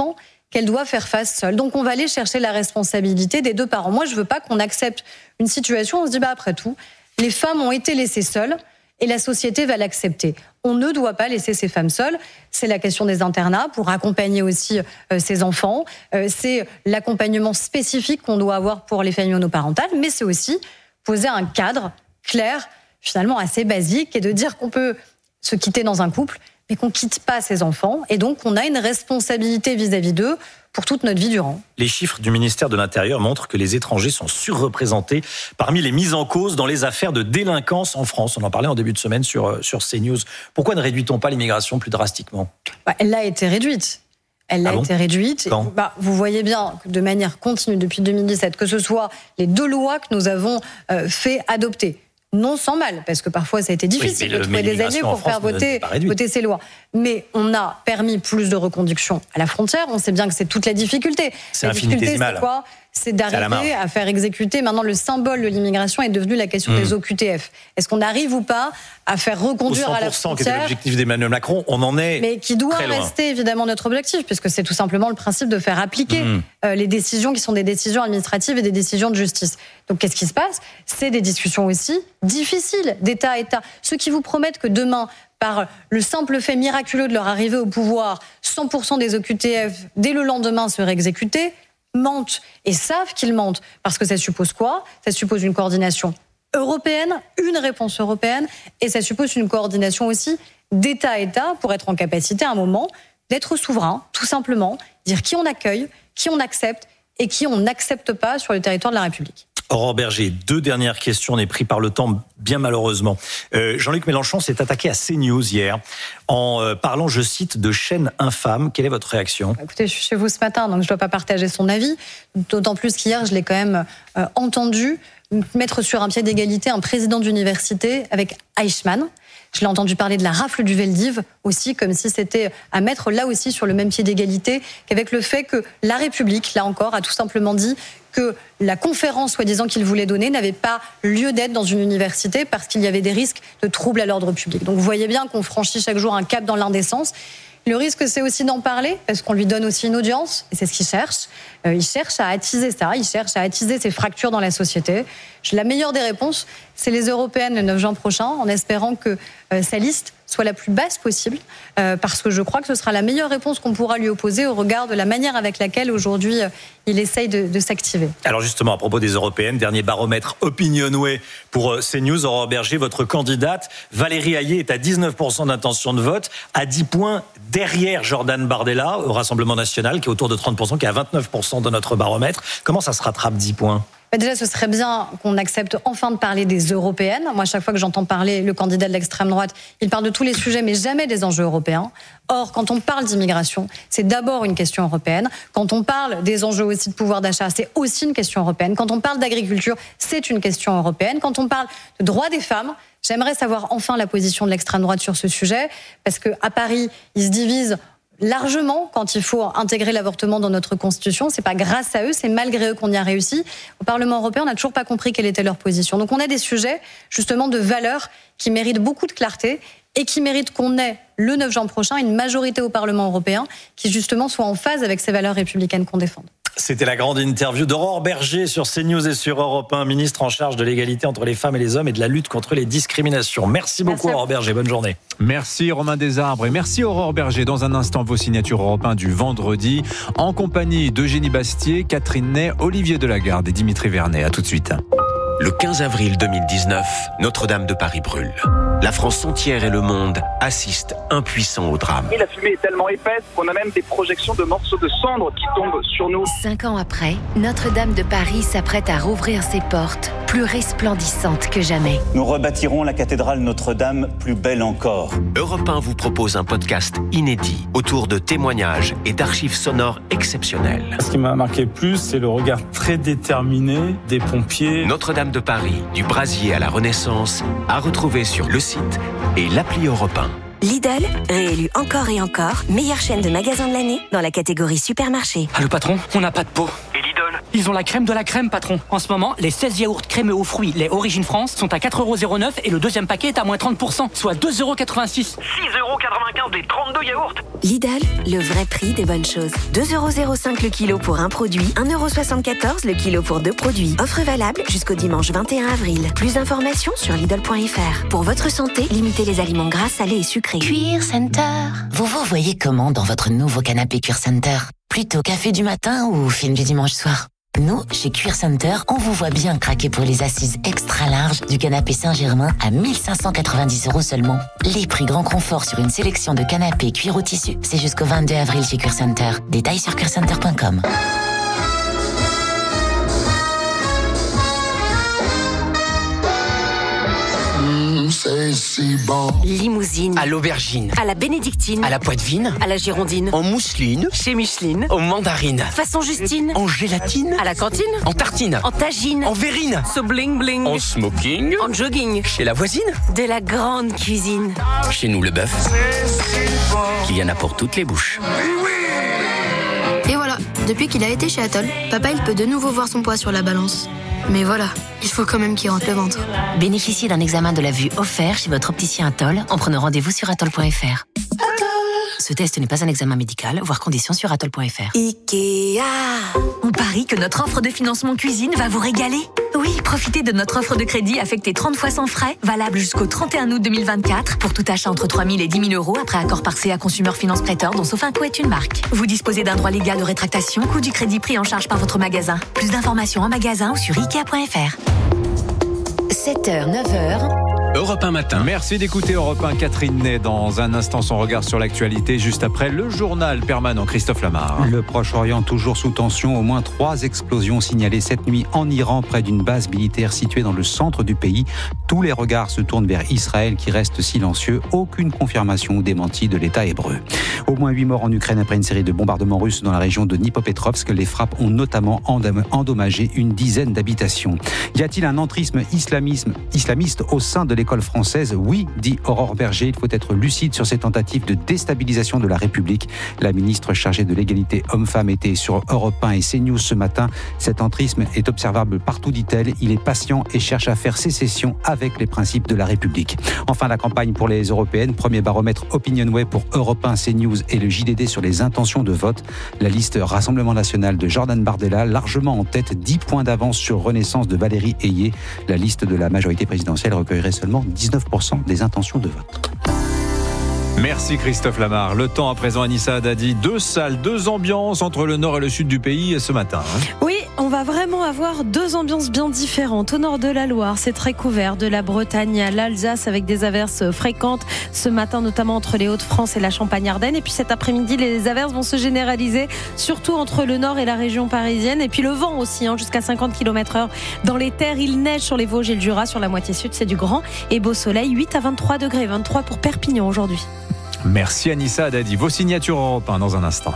qu'elle doit faire face seule. Donc on va aller chercher la responsabilité des deux parents. Moi, je veux pas qu'on accepte une situation où on se dit après tout, les femmes ont été laissées seules et la société va l'accepter. On ne doit pas laisser ces femmes seules. C'est la question des internats pour accompagner aussi ces enfants. C'est l'accompagnement spécifique qu'on doit avoir pour les familles monoparentales, mais c'est aussi poser un cadre clair, finalement assez basique, et de dire qu'on peut se quitter dans un couple, mais qu'on ne quitte pas ses enfants, et donc on a une responsabilité vis-à-vis d'eux pour toute notre vie durant. Les chiffres du ministère de l'Intérieur montrent que les étrangers sont surreprésentés parmi les mises en cause dans les affaires de délinquance en France. On en parlait en début de semaine sur CNews. Pourquoi ne réduit-on pas l'immigration plus drastiquement ? Elle a été réduite. Elle a été réduite. Vous voyez bien que de manière continue depuis 2017, que ce soit les 2 lois que nous avons fait adopter, non sans mal, parce que parfois ça a été difficile de trouver des alliés pour faire voter ces lois. Mais on a permis plus de reconduction à la frontière. On sait bien que c'est toute la difficulté. La difficulté, c'est quoi ? C'est d'arriver à faire exécuter. Maintenant, le symbole de l'immigration est devenu la question des OQTF. Est-ce qu'on arrive ou pas à faire reconduire à la frontière ? Qui était l'objectif d'Emmanuel Macron, on en est mais qui doit très loin. Rester évidemment notre objectif, puisque c'est tout simplement le principe de faire appliquer les décisions qui sont des décisions administratives et des décisions de justice. Donc qu'est-ce qui se passe ? C'est des discussions aussi difficiles d'État à État. Ceux qui vous promettent que demain, par le simple fait miraculeux de leur arrivée au pouvoir, 100% des OQTF, dès le lendemain, seraient exécutés, mentent et savent qu'ils mentent. Parce que ça suppose quoi ? Ça suppose une coordination européenne, une réponse européenne, et ça suppose une coordination aussi d'État à État pour être en capacité à un moment d'être souverain, tout simplement, dire qui on accueille, qui on accepte et qui on n'accepte pas sur le territoire de la République. Aurore Berger, 2 dernières questions, on est pris par le temps, bien malheureusement. Jean-Luc Mélenchon s'est attaqué à CNews hier en parlant, je cite, de chaîne infâme. Quelle est votre réaction ? Écoutez, je suis chez vous ce matin, donc je ne dois pas partager son avis. D'autant plus qu'hier, je l'ai quand même entendu mettre sur un pied d'égalité un président d'université avec Eichmann. Je l'ai entendu parler de la rafle du Veldiv aussi, comme si c'était à mettre là aussi sur le même pied d'égalité qu'avec le fait que la République, là encore, a tout simplement dit que la conférence, soi-disant qu'il voulait donner, n'avait pas lieu d'être dans une université parce qu'il y avait des risques de troubles à l'ordre public. Donc vous voyez bien qu'on franchit chaque jour un cap dans l'indécence. Le risque, c'est aussi d'en parler, parce qu'on lui donne aussi une audience, et c'est ce qu'il cherche. Il cherche à attiser ça, il cherche à attiser ces fractures dans la société. La meilleure des réponses, c'est les européennes le 9 juin prochain, en espérant que sa liste soit la plus basse possible, parce que je crois que ce sera la meilleure réponse qu'on pourra lui opposer au regard de la manière avec laquelle aujourd'hui il essaye de s'activer. Alors justement, à propos des européennes, dernier baromètre Opinionway pour CNews, Aurore Berger, votre candidate, Valérie Hayé, est à 19% d'intention de vote, à 10 points derrière Jordan Bardella au Rassemblement National, qui est autour de 30%, qui est à 29% de notre baromètre. Comment ça se rattrape 10 points ? Déjà, ce serait bien qu'on accepte enfin de parler des européennes. Moi, chaque fois que j'entends parler le candidat de l'extrême droite, il parle de tous les sujets, mais jamais des enjeux européens. Or, quand on parle d'immigration, c'est d'abord une question européenne. Quand on parle des enjeux aussi de pouvoir d'achat, c'est aussi une question européenne. Quand on parle d'agriculture, c'est une question européenne. Quand on parle de droits des femmes, j'aimerais savoir enfin la position de l'extrême droite sur ce sujet, parce qu'à Paris, ils se divisent largement quand il faut intégrer l'avortement dans notre Constitution. C'est pas grâce à eux, c'est malgré eux qu'on y a réussi. Au Parlement européen, on n'a toujours pas compris quelle était leur position. Donc on a des sujets, justement, de valeurs qui méritent beaucoup de clarté et qui méritent qu'on ait, le 9 juin prochain, une majorité au Parlement européen qui, justement, soit en phase avec ces valeurs républicaines qu'on défend. C'était la grande interview d'Aurore Berger sur CNews et sur Europe 1, ministre en charge de l'égalité entre les femmes et les hommes et de la lutte contre les discriminations. Merci beaucoup Aurore Berger, bonne journée. Merci Romain Desarbres et merci Aurore Berger. Dans un instant, vos signatures Europe 1 du vendredi, en compagnie d'Eugénie Bastier, Catherine Ney, Olivier Delagarde et Dimitri Vernet. À tout de suite. Le 15 avril 2019, Notre-Dame de Paris brûle. La France entière et le monde assistent impuissants au drame. La fumée est tellement épaisse qu'on a même des projections de morceaux de cendres qui tombent sur nous. 5 ans après, Notre-Dame de Paris s'apprête à rouvrir ses portes, plus resplendissante que jamais. Nous rebâtirons la cathédrale Notre-Dame plus belle encore. Europe 1 vous propose un podcast inédit autour de témoignages et d'archives sonores exceptionnelles. Ce qui m'a marqué plus, c'est le regard très déterminé des pompiers. Notre-Dame de Paris, du brasier à la Renaissance, à retrouver sur le site et l'appli Europe 1. Lidl, réélu encore et encore, meilleure chaîne de magasins de l'année dans la catégorie supermarché. Ah, le patron, on n'a pas de peau. Et Lidl, Ils ont la crème de la crème, patron. En ce moment, les 16 yaourts crémeux aux fruits, les Origine France, sont à 4,09€ et le deuxième paquet est à moins 30%, soit 2,86€. 6,95€ les 32 yaourts. Lidl, le vrai prix des bonnes choses. 2,05€ le kilo pour un produit, 1,74€ le kilo pour 2 produits. Offre valable jusqu'au dimanche 21 avril. Plus d'informations sur Lidl.fr. Pour votre santé, limitez les aliments gras, salés et sucrés. Cuir Center. Vous vous voyez comment dans votre nouveau canapé Cuir Center? Plutôt café du matin ou film du dimanche soir? Nous, chez Cuir Center, on vous voit bien craquer pour les assises extra larges du canapé Saint-Germain à 1 590€ seulement. Les prix grand confort sur une sélection de canapés cuir au tissu, c'est jusqu'au 22 avril chez Cuir Center. Détails sur cuircenter.com. C'est si bon. Limousine. À l'aubergine. À la bénédictine. À la poitevine. À la girondine. En mousseline. Chez Micheline. En mandarine. Façon Justine. En gélatine. À la cantine. En tartine. En tagine. En verrine. So bling bling. En smoking. En jogging. Chez la voisine. De la grande cuisine. Chez nous, le bœuf. Il y en a pour toutes les bouches. Et voilà, depuis qu'il a été chez Atoll, papa il peut de nouveau voir son poids sur la balance. Mais voilà, il faut quand même qu'il rentre le ventre. Bénéficiez d'un examen de la vue offert chez votre opticien Atoll en prenant rendez-vous sur atoll.fr. Ce test n'est pas un examen médical, voire conditions sur atoll.fr. Ikea. On parie que notre offre de financement cuisine va vous régaler. Oui, profitez de notre offre de crédit affectée 30 fois sans frais, valable jusqu'au 31 août 2024, pour tout achat entre 3 000 et 10 000 € après accord par CA Consumer Finance Prêteur, dont Sofinco est une marque. Vous disposez d'un droit légal de rétractation, coût du crédit pris en charge par votre magasin. Plus d'informations en magasin ou sur Ikea.fr. 7h, 9h. Europe 1 matin. Merci d'écouter Europe 1. Catherine Ney, dans un instant, son regard sur l'actualité, juste après le journal permanent. Christophe Lamar. Le Proche-Orient toujours sous tension. Au moins 3 explosions signalées cette nuit en Iran, près d'une base militaire située dans le centre du pays. Tous les regards se tournent vers Israël qui reste silencieux. Aucune confirmation ou démenti de l'État hébreu. Au moins 8 morts en Ukraine après une série de bombardements russes dans la région de Dnipropetrovsk. Les frappes ont notamment endommagé une dizaine d'habitations. Y a-t-il un entrisme islamiste au sein de l'école française? Oui, dit Aurore Berger. Il faut être lucide sur ces tentatives de déstabilisation de la République. La ministre chargée de l'égalité homme-femme était sur Europe 1 et CNews ce matin. Cet entrisme est observable partout, dit-elle. Il est patient et cherche à faire sécession avec les principes de la République. Enfin, la campagne pour les européennes. Premier baromètre OpinionWay pour Europe 1, CNews et le JDD sur les intentions de vote. La liste Rassemblement National de Jordan Bardella, largement en tête, 10 points d'avance sur Renaissance de Valérie Ayé. La liste de la majorité présidentielle recueillerait seulement 19% des intentions de vote. Merci Christophe Lamar. Le temps à présent, Anissa Haddadi. 2 salles, 2 ambiances entre le nord et le sud du pays ce matin. Oui, on va vraiment avoir 2 ambiances bien différentes. Au nord de la Loire, c'est très couvert. De la Bretagne à l'Alsace avec des averses fréquentes ce matin, notamment entre les Hauts-de-France et la Champagne-Ardenne. Et puis cet après-midi, les averses vont se généraliser, surtout entre le nord et la région parisienne. Et puis le vent aussi, jusqu'à 50 km/h dans les terres. Il neige sur les Vosges et le Jura. Sur la moitié sud, c'est du grand et beau soleil. 8 à 23 degrés, 23 pour Perpignan aujourd'hui. Merci Anissa Haddadi. Vos signatures Europe 1 dans un instant.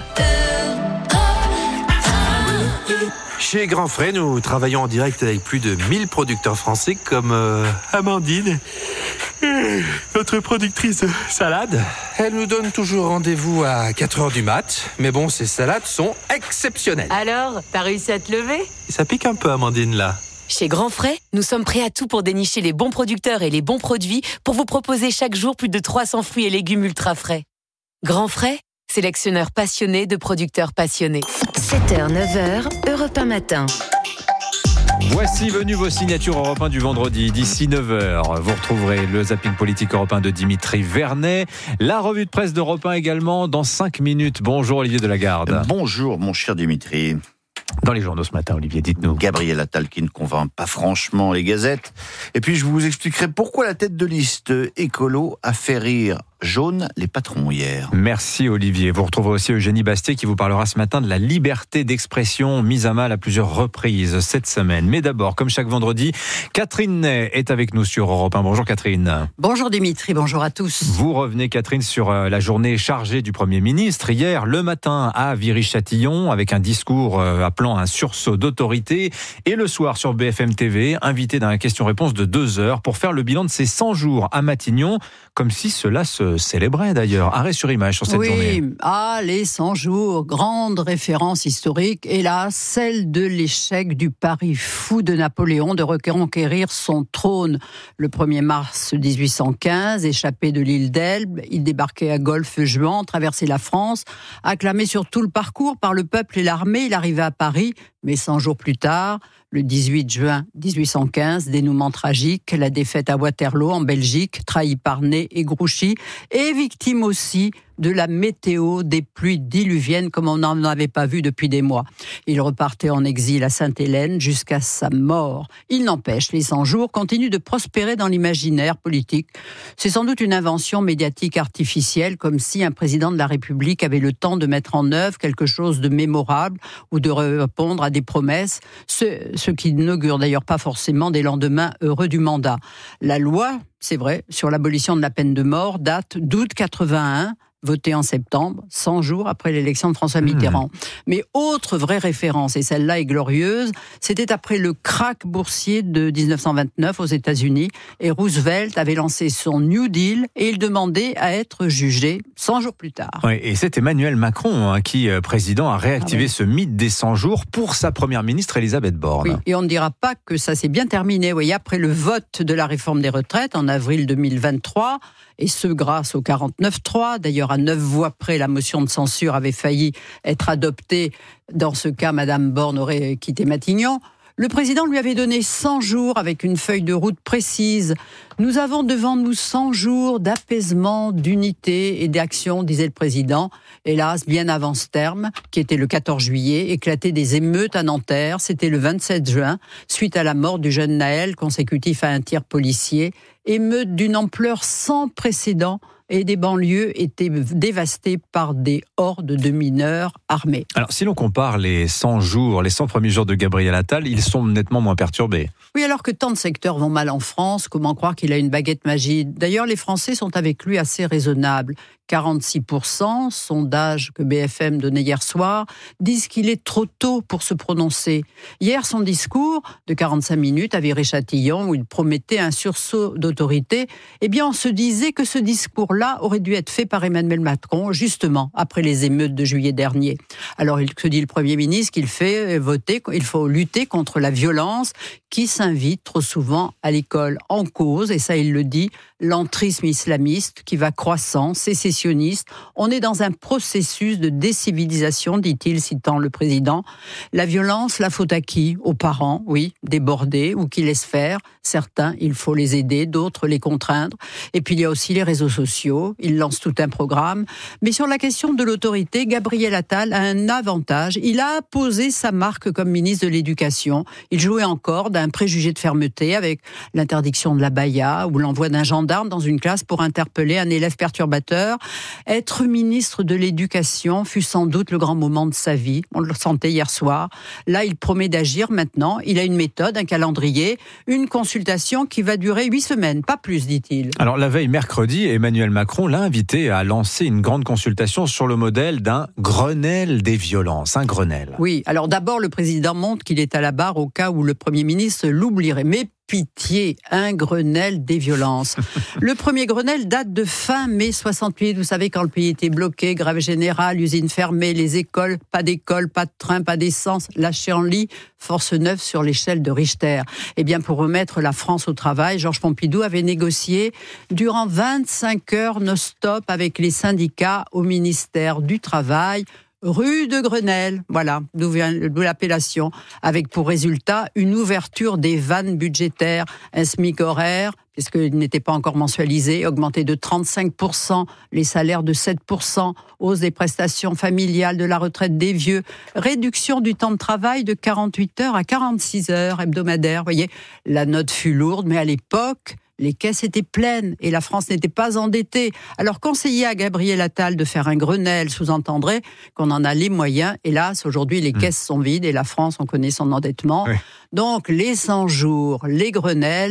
Chez Grand Frais, nous travaillons en direct avec plus de 1000 producteurs français comme Amandine, notre productrice de salade. Elle nous donne toujours rendez-vous à 4h du mat, mais bon, ces salades sont exceptionnelles. Alors, t'as réussi à te lever ? Ça pique un peu, Amandine, là. Chez Grand Frais, nous sommes prêts à tout pour dénicher les bons producteurs et les bons produits pour vous proposer chaque jour plus de 300 fruits et légumes ultra frais. Grand Frais, sélectionneur passionné de producteurs passionnés. 7h, 9h, Europe 1 matin. Voici venu vos signatures Europe 1 du vendredi. D'ici 9h, vous retrouverez le zapping politique Europe 1 de Dimitri Vernet. La revue de presse d'Europe 1 également dans 5 minutes. Bonjour Olivier Delagarde. Bonjour mon cher Dimitri. Dans les journaux ce matin, Olivier, dites-nous. Gabriel Attal qui ne convainc pas franchement les gazettes. Et puis je vous expliquerai pourquoi la tête de liste écolo a fait rire jaune les patrons hier. Merci Olivier. Vous retrouverez aussi Eugénie Bastier qui vous parlera ce matin de la liberté d'expression mise à mal à plusieurs reprises cette semaine. Mais d'abord, comme chaque vendredi, Catherine Ney est avec nous sur Europe 1. Bonjour Catherine. Bonjour Dimitri, bonjour à tous. Vous revenez Catherine sur la journée chargée du Premier ministre. Hier, le matin à Viry-Châtillon avec un discours appelant à un sursaut d'autorité. Et le soir sur BFM TV, invité dans la question-réponse de 2 heures pour faire le bilan de ses 100 jours à Matignon. comme si cela se célébrait d'ailleurs. Arrêt sur image sur cette journée. Oui, les 100 jours, grande référence historique, hélas, celle de l'échec du pari fou de Napoléon de reconquérir son trône. Le 1er mars 1815, échappé de l'île d'Elbe, il débarquait à Golfe-Juan, traversait la France, acclamé sur tout le parcours par le peuple et l'armée, il arrivait à Paris, mais 100 jours plus tard, le 18 juin 1815, dénouement tragique, la défaite à Waterloo en Belgique, trahi par Ney et Grouchy, et victime aussi de la météo, des pluies diluviennes comme on n'en avait pas vu depuis des mois. Il repartait en exil à Sainte-Hélène jusqu'à sa mort. Il n'empêche, les 100 jours continuent de prospérer dans l'imaginaire politique. C'est sans doute une invention médiatique artificielle, comme si un président de la République avait le temps de mettre en œuvre quelque chose de mémorable ou de répondre à des promesses, ce qui n'augure d'ailleurs pas forcément des lendemains heureux du mandat. La loi, c'est vrai, sur l'abolition de la peine de mort date d'août 81, voté en septembre, 100 jours après l'élection de François Mitterrand. Mais autre vraie référence, et celle-là est glorieuse, c'était après le krach boursier de 1929 aux États-Unis, et Roosevelt avait lancé son New Deal, et il demandait à être jugé 100 jours plus tard. Oui, et c'est Emmanuel Macron qui, président, a réactivé ce mythe des 100 jours pour sa première ministre Elisabeth Borne. Oui, et on ne dira pas que ça s'est bien terminé. Oui, après le vote de la réforme des retraites en avril 2023, et ce grâce au 49.3. D'ailleurs, à 9 voix près, la motion de censure avait failli être adoptée. Dans ce cas, Madame Borne aurait quitté Matignon. Le président lui avait donné 100 jours avec une feuille de route précise. Nous avons devant nous 100 jours d'apaisement, d'unité et d'action, disait le président. Hélas, bien avant ce terme, qui était le 14 juillet, éclataient des émeutes à Nanterre. C'était le 27 juin, suite à la mort du jeune Naël, consécutif à un tir policier. Émeute d'une ampleur sans précédent, et des banlieues étaient dévastées par des hordes de mineurs armés. Alors, si l'on compare les 100 jours, les 100 premiers jours de Gabriel Attal, ils sont nettement moins perturbés. Oui, alors que tant de secteurs vont mal en France, comment croire qu'il a une baguette magique ? D'ailleurs, les Français sont avec lui assez raisonnables. 46%, sondage que BFM donnait hier soir, disent qu'il est trop tôt pour se prononcer. Hier, son discours de 45 minutes à Viry-Châtillon, où il promettait un sursaut d'autorité, eh bien, on se disait que ce discours-là aurait dû être fait par Emmanuel Macron, justement, après les émeutes de juillet dernier. Alors, il se dit le Premier ministre qu'il faut lutter contre la violence qui s'invite trop souvent à l'école. En cause, et ça il le dit, l'entrisme islamiste qui va croissant, sécessionniste. On est dans un processus de décivilisation, dit-il, citant le président. La violence, la faute à qui ? Aux parents, oui, débordés ou qui laissent faire. Certains, il faut les aider, d'autres les contraindre. Et puis il y a aussi les réseaux sociaux. Il lance tout un programme. Mais sur la question de l'autorité, Gabriel Attal a un avantage. Il a posé sa marque comme ministre de l'Éducation. Il jouait encore d'un préjugé de fermeté avec l'interdiction de la baya ou l'envoi d'un gendarme dans une classe pour interpeller un élève perturbateur. Être ministre de l'Éducation fut sans doute le grand moment de sa vie. On le sentait hier soir. Là, il promet d'agir maintenant. Il a une méthode, un calendrier, une consultation qui va durer 8 semaines, pas plus, dit-il. Alors, la veille mercredi, Emmanuel Macron l'a invité à lancer une grande consultation sur le modèle d'un Grenelle des violences. Un Grenelle. Oui, alors d'abord, le président montre qu'il est à la barre au cas où le Premier ministre l'oublierait. Mais pitié, un Grenelle des violences. Le premier Grenelle date de fin mai 68. Vous savez, quand le pays était bloqué, grève générale, usines fermées, les écoles, pas d'école, pas de train, pas d'essence, lâché en lit, force neuve sur l'échelle de Richter. Eh bien, pour remettre la France au travail, Georges Pompidou avait négocié durant 25 heures non-stop avec les syndicats au ministère du Travail, rue de Grenelle, voilà, d'où l'appellation, avec pour résultat une ouverture des vannes budgétaires, un SMIC horaire, puisqu'il n'était pas encore mensualisé, augmenté de 35%, les salaires de 7%, hausse des prestations familiales, de la retraite des vieux, réduction du temps de travail de 48 heures à 46 heures hebdomadaires. Vous voyez, la note fut lourde, mais à l'époque, les caisses étaient pleines et la France n'était pas endettée. Alors, conseiller à Gabriel Attal de faire un Grenelle sous-entendrait qu'on en a les moyens. Hélas, aujourd'hui, les caisses sont vides et la France, on connaît son endettement. Oui. Donc, les 100 jours, les Grenelles,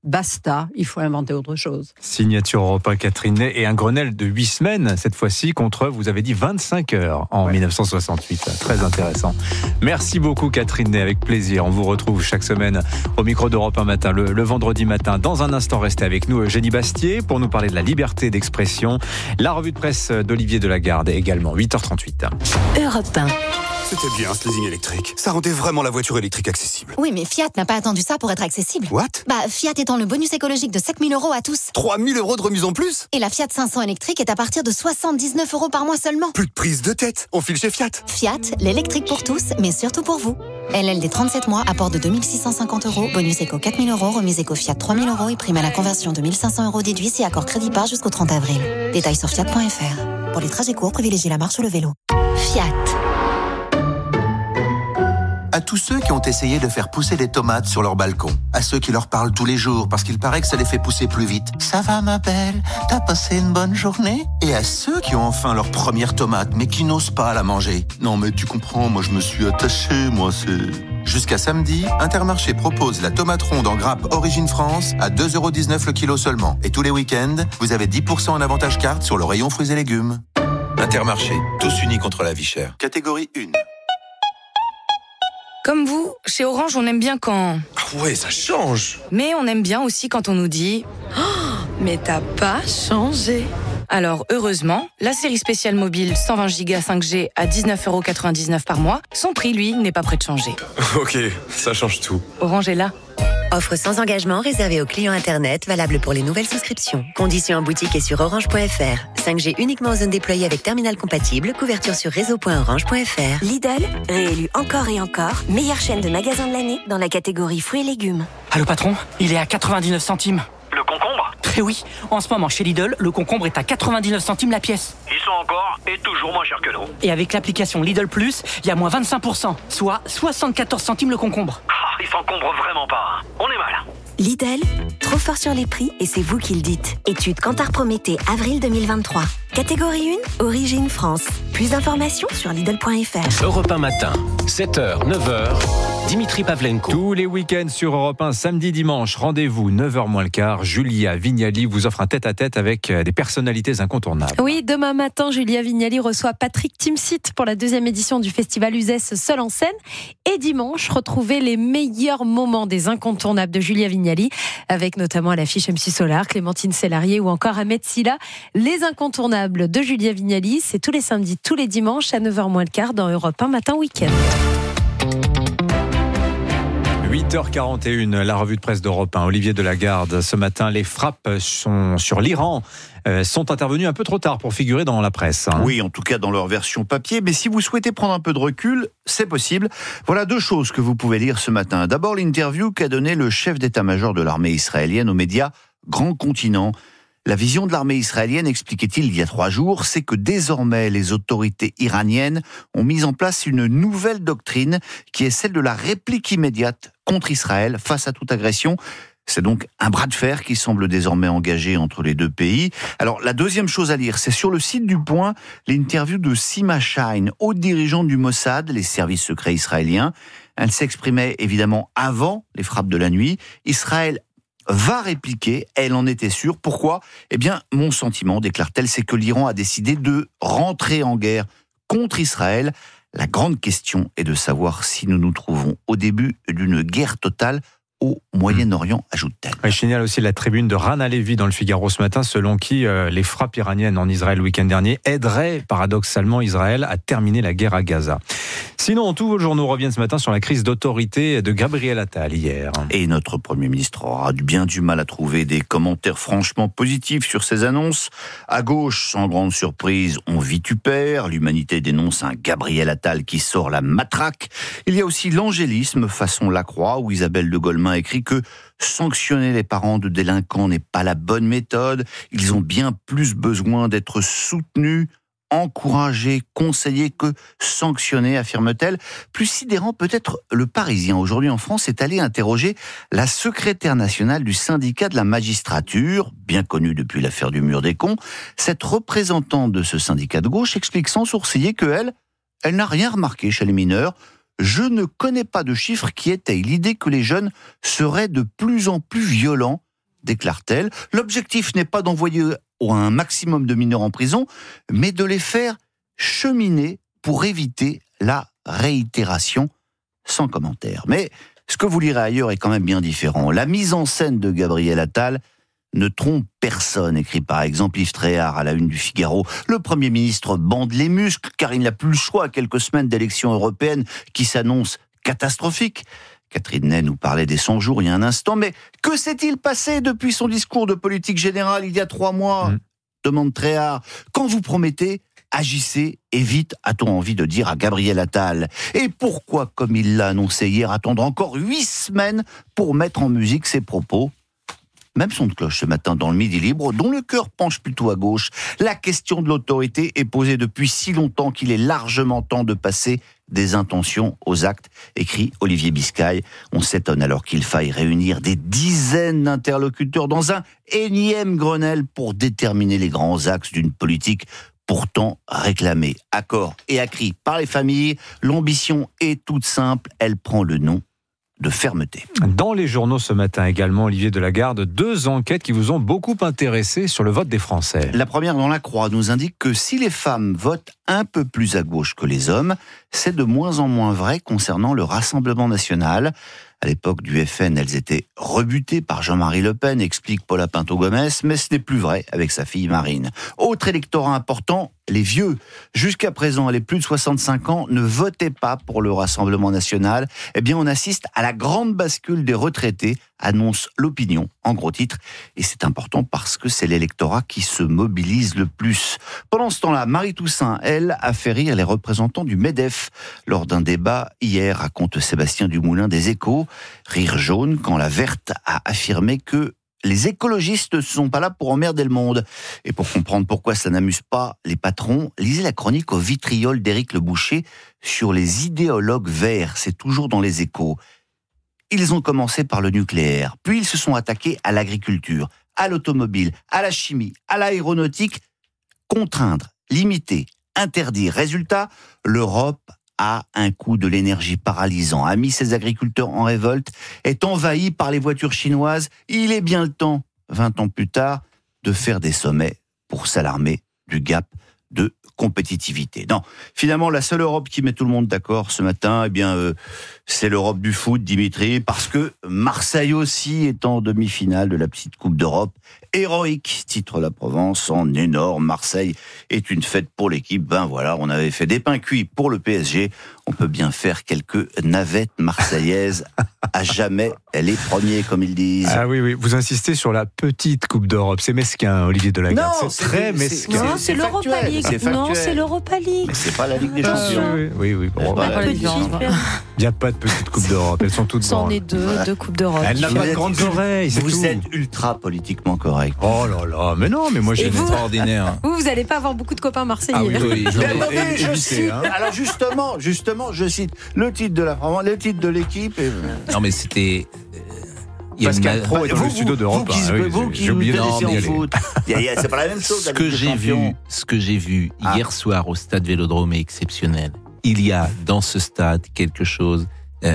basta, il faut inventer autre chose. Signature Europe 1, Catherine Ney, et un Grenelle de 8 semaines, cette fois-ci, contre, vous avez dit 25 heures en 1968. Très intéressant. Merci beaucoup, Catherine Ney, avec plaisir. On vous retrouve chaque semaine au micro d'Europe 1 matin, le vendredi matin. Dans un instant, restez avec nous, Eugénie Bastier, pour nous parler de la liberté d'expression. La revue de presse d'Olivier Delagarde également, 8h38. Europe 1. C'était bien ce leasing électrique. Ça rendait vraiment la voiture électrique accessible. Oui, mais Fiat n'a pas attendu ça pour être accessible. What ? Fiat étend le bonus écologique de 7 000 € à tous. 3 000 € de remise en plus ? Et la Fiat 500 électrique est à partir de 79 € par mois seulement. Plus de prise de tête. On file chez Fiat. Fiat, l'électrique pour tous, mais surtout pour vous. LLD 37 mois, apport de 2 650 €, bonus éco 4 000 €, remise éco Fiat 3 000 € et prime à la conversion de 1 500 € déduit si accord crédit par jusqu'au 30 avril. Détails sur fiat.fr. Pour les trajets courts, privilégiez la marche ou le vélo. Fiat. À tous ceux qui ont essayé de faire pousser des tomates sur leur balcon. À ceux qui leur parlent tous les jours parce qu'il paraît que ça les fait pousser plus vite. Ça va ma belle, t'as passé une bonne journée ? Et à ceux qui ont enfin leur première tomate mais qui n'osent pas la manger. Non mais tu comprends, moi je me suis attaché, Jusqu'à samedi, Intermarché propose la tomate ronde en grappe Origine France à 2,19 € le kilo seulement. Et tous les week-ends, vous avez 10% en avantage carte sur le rayon fruits et légumes. Intermarché, tous unis contre la vie chère. Catégorie 1. Comme vous, chez Orange, on aime bien quand... Ah ouais, ça change. Mais on aime bien aussi quand on nous dit « Oh, mais t'as pas changé !» Alors, heureusement, la série spéciale mobile 120 Go 5G à 19,99 € par mois, son prix, lui, n'est pas prêt de changer. Ok, ça change tout. Orange est là. Offre sans engagement réservée aux clients Internet, valable pour les nouvelles souscriptions. Conditions en boutique et sur orange.fr. 5G uniquement en zone déployée avec terminal compatible. Couverture sur réseau.orange.fr. Lidl, réélu encore et encore, meilleure chaîne de magasins de l'année dans la catégorie fruits et légumes. Allô patron, il est à 99 centimes. Le concombre ? Eh oui, en ce moment chez Lidl, le concombre est à 99 centimes la pièce. Ils sont encore et toujours moins chers que nous. Et avec l'application Lidl Plus, il y a moins 25%, soit 74 centimes le concombre. Ah, ils s'encombrent vraiment pas. On est mal. Lidl, trop fort sur les prix et c'est vous qui le dites. Étude Kantar Prométhée, avril 2023. Catégorie 1, Origine France. Plus d'informations sur Lidl.fr. Europe 1 matin, 7h, 9h, Dimitri Pavlenko. Tous les week-ends sur Europe 1, samedi, dimanche, rendez-vous, 9h moins le quart. Julia Vignali vous offre un tête-à-tête avec des personnalités incontournables. Oui, demain matin, Julia Vignali reçoit Patrick Timsit pour la 2e édition du festival Uzès Seul en scène. Et dimanche, retrouvez les meilleurs moments des incontournables de Julia Vignali, avec notamment à l'affiche MC Solar, Clémentine Célarier ou encore Ahmed Silla. Les incontournables de Julia Vignali, c'est tous les samedis, tous les dimanches à 9h moins le quart dans Europe 1 matin week-end. 8h41, la revue de presse d'Europe 1. Olivier Delagarde, ce matin, les frappes sur l'Iran sont intervenues un peu trop tard pour figurer dans la presse. Oui, en tout cas dans leur version papier, mais si vous souhaitez prendre un peu de recul, c'est possible. Voilà 2 choses que vous pouvez lire ce matin. D'abord, l'interview qu'a donnée le chef d'état-major de l'armée israélienne aux médias Grand Continent. La vision de l'armée israélienne, expliquait-il il y a 3 jours, c'est que désormais les autorités iraniennes ont mis en place une nouvelle doctrine qui est celle de la réplique immédiate contre Israël face à toute agression. C'est donc un bras de fer qui semble désormais engagé entre les 2 pays. Alors, la deuxième chose à lire, c'est sur le site du Point, l'interview de Sima Shine, haute dirigeante du Mossad, les services secrets israéliens. Elle s'exprimait évidemment avant les frappes de la nuit. Israël va répliquer, elle en était sûre. Pourquoi ? Eh bien, mon sentiment, déclare-t-elle, c'est que l'Iran a décidé de rentrer en guerre contre Israël. La grande question est de savoir si nous nous trouvons au début d'une guerre totale au Moyen-Orient, ajoute-t-elle. Je signale aussi la tribune de Rana Levi dans le Figaro ce matin, selon qui les frappes iraniennes en Israël le week-end dernier aideraient paradoxalement Israël à terminer la guerre à Gaza. Sinon, tous vos journaux reviennent ce matin sur la crise d'autorité de Gabriel Attal hier. Et notre Premier ministre aura bien du mal à trouver des commentaires franchement positifs sur ces annonces. À gauche, sans grande surprise, on vitupère. L'humanité dénonce un Gabriel Attal qui sort la matraque. Il y a aussi l'angélisme façon Lacroix, où Isabelle de Golemin écrit que sanctionner les parents de délinquants n'est pas la bonne méthode. Ils ont bien plus besoin d'être soutenus, encouragés, conseillés que sanctionnés, affirme-t-elle. Plus sidérant, peut-être Le Parisien, aujourd'hui en France, est allé interroger la secrétaire nationale du syndicat de la magistrature, bien connue depuis l'affaire du mur des cons. Cette représentante de ce syndicat de gauche explique sans sourciller qu'elle n'a rien remarqué chez les mineurs. Je ne connais pas de chiffres qui étayent l'idée que les jeunes seraient de plus en plus violents déclare-t-elle. L'objectif n'est pas d'envoyer un maximum de mineurs en prison, mais de les faire cheminer pour éviter la réitération, sans commentaire. Mais ce que vous lirez ailleurs est quand même bien différent. La mise en scène de Gabriel Attal ne trompe personne, écrit par exemple Yves Tréhard à la une du Figaro. Le Premier ministre bande les muscles car il n'a plus le choix à quelques semaines d'élections européennes qui s'annoncent catastrophiques. Catherine Ney nous parlait des 100 jours il y a un instant, mais que s'est-il passé depuis son discours de politique générale il y a 3 mois demande Tréhard. Quand vous promettez, agissez et vite, a-t-on envie de dire à Gabriel Attal. Et pourquoi, comme il l'a annoncé hier, attendre encore 8 semaines pour mettre en musique ses propos ? Même son de cloche ce matin dans le Midi Libre, dont le cœur penche plutôt à gauche. La question de l'autorité est posée depuis si longtemps qu'il est largement temps de passer des intentions aux actes, écrit Olivier Biscay. On s'étonne alors qu'il faille réunir des dizaines d'interlocuteurs dans un énième Grenelle pour déterminer les grands axes d'une politique pourtant réclamée à corps et à cri par les familles. L'ambition est toute simple, elle prend le nom de fermeté. Dans les journaux ce matin également, Olivier Delagarde, 2 enquêtes qui vous ont beaucoup intéressé sur le vote des Français. La première dans la Croix nous indique que si les femmes votent un peu plus à gauche que les hommes, c'est de moins en moins vrai concernant le Rassemblement national. À l'époque du FN, elles étaient rebutées par Jean-Marie Le Pen, explique Paula Pinto-Gomez, mais ce n'est plus vrai avec sa fille Marine. Autre électorat important, les vieux. Jusqu'à présent, les plus de 65 ans ne votaient pas pour le Rassemblement national. Eh bien, on assiste à la grande bascule des retraités, annonce l'opinion, en gros titre. Et c'est important parce que c'est l'électorat qui se mobilise le plus. Pendant ce temps-là, Marie Toussaint, elle, a fait rire les représentants du MEDEF. Lors d'un débat hier, raconte Sébastien Dumoulin des Échos, rire jaune quand la Verte a affirmé que les écologistes ne sont pas là pour emmerder le monde. Et pour comprendre pourquoi ça n'amuse pas les patrons, lisez la chronique au vitriol d'Éric Le Boucher sur les idéologues verts. C'est toujours dans les Échos. Ils ont commencé par le nucléaire, puis ils se sont attaqués à l'agriculture, à l'automobile, à la chimie, à l'aéronautique. Contraindre, limiter, interdire. Résultat, l'Europe a un coût de l'énergie paralysant, a mis ses agriculteurs en révolte, est envahi par les voitures chinoises. Il est bien le temps, 20 ans plus tard, de faire des sommets pour s'alarmer du gap de compétitivité. Non, finalement, la seule Europe qui met tout le monde d'accord ce matin, c'est l'Europe du foot, Dimitri, parce que Marseille aussi est en demi-finale de la petite Coupe d'Europe. Héroïque, titre La Provence, en énorme. Marseille est une fête pour l'équipe. Voilà, on avait fait des pains cuits pour le PSG. On peut bien faire quelques navettes marseillaises. À jamais, les premiers, comme ils disent. Ah oui, vous insistez sur la petite Coupe d'Europe. C'est mesquin, Olivier Delagarde. Non, c'est très mesquin. Non, c'est l'Europa League. Non, c'est l'Europa League. Mais c'est pas la Ligue des Champions. Oui. Bon, il n'y a pas de petite Coupe d'Europe. Elles sont toutes grandes. C'en est deux Coupes d'Europe. Elle n'a pas de grandes oreilles. Vous êtes ultra politiquement correct. Oh là là, mais non, mais moi j'ai extraordinaire. Vous n'allez pas avoir beaucoup de copains marseillais. Ah oui, attendez, je cite. Alors justement, je cite le titre de la France, le titre de l'équipe. Non, mais c'était. Pascal Pro est dans le studio d'Europe. Vous qui nous connaissez en foot. C'est pas la même chose. Ce que j'ai vu hier soir au stade Vélodrome est exceptionnel. Il y a dans ce stade quelque chose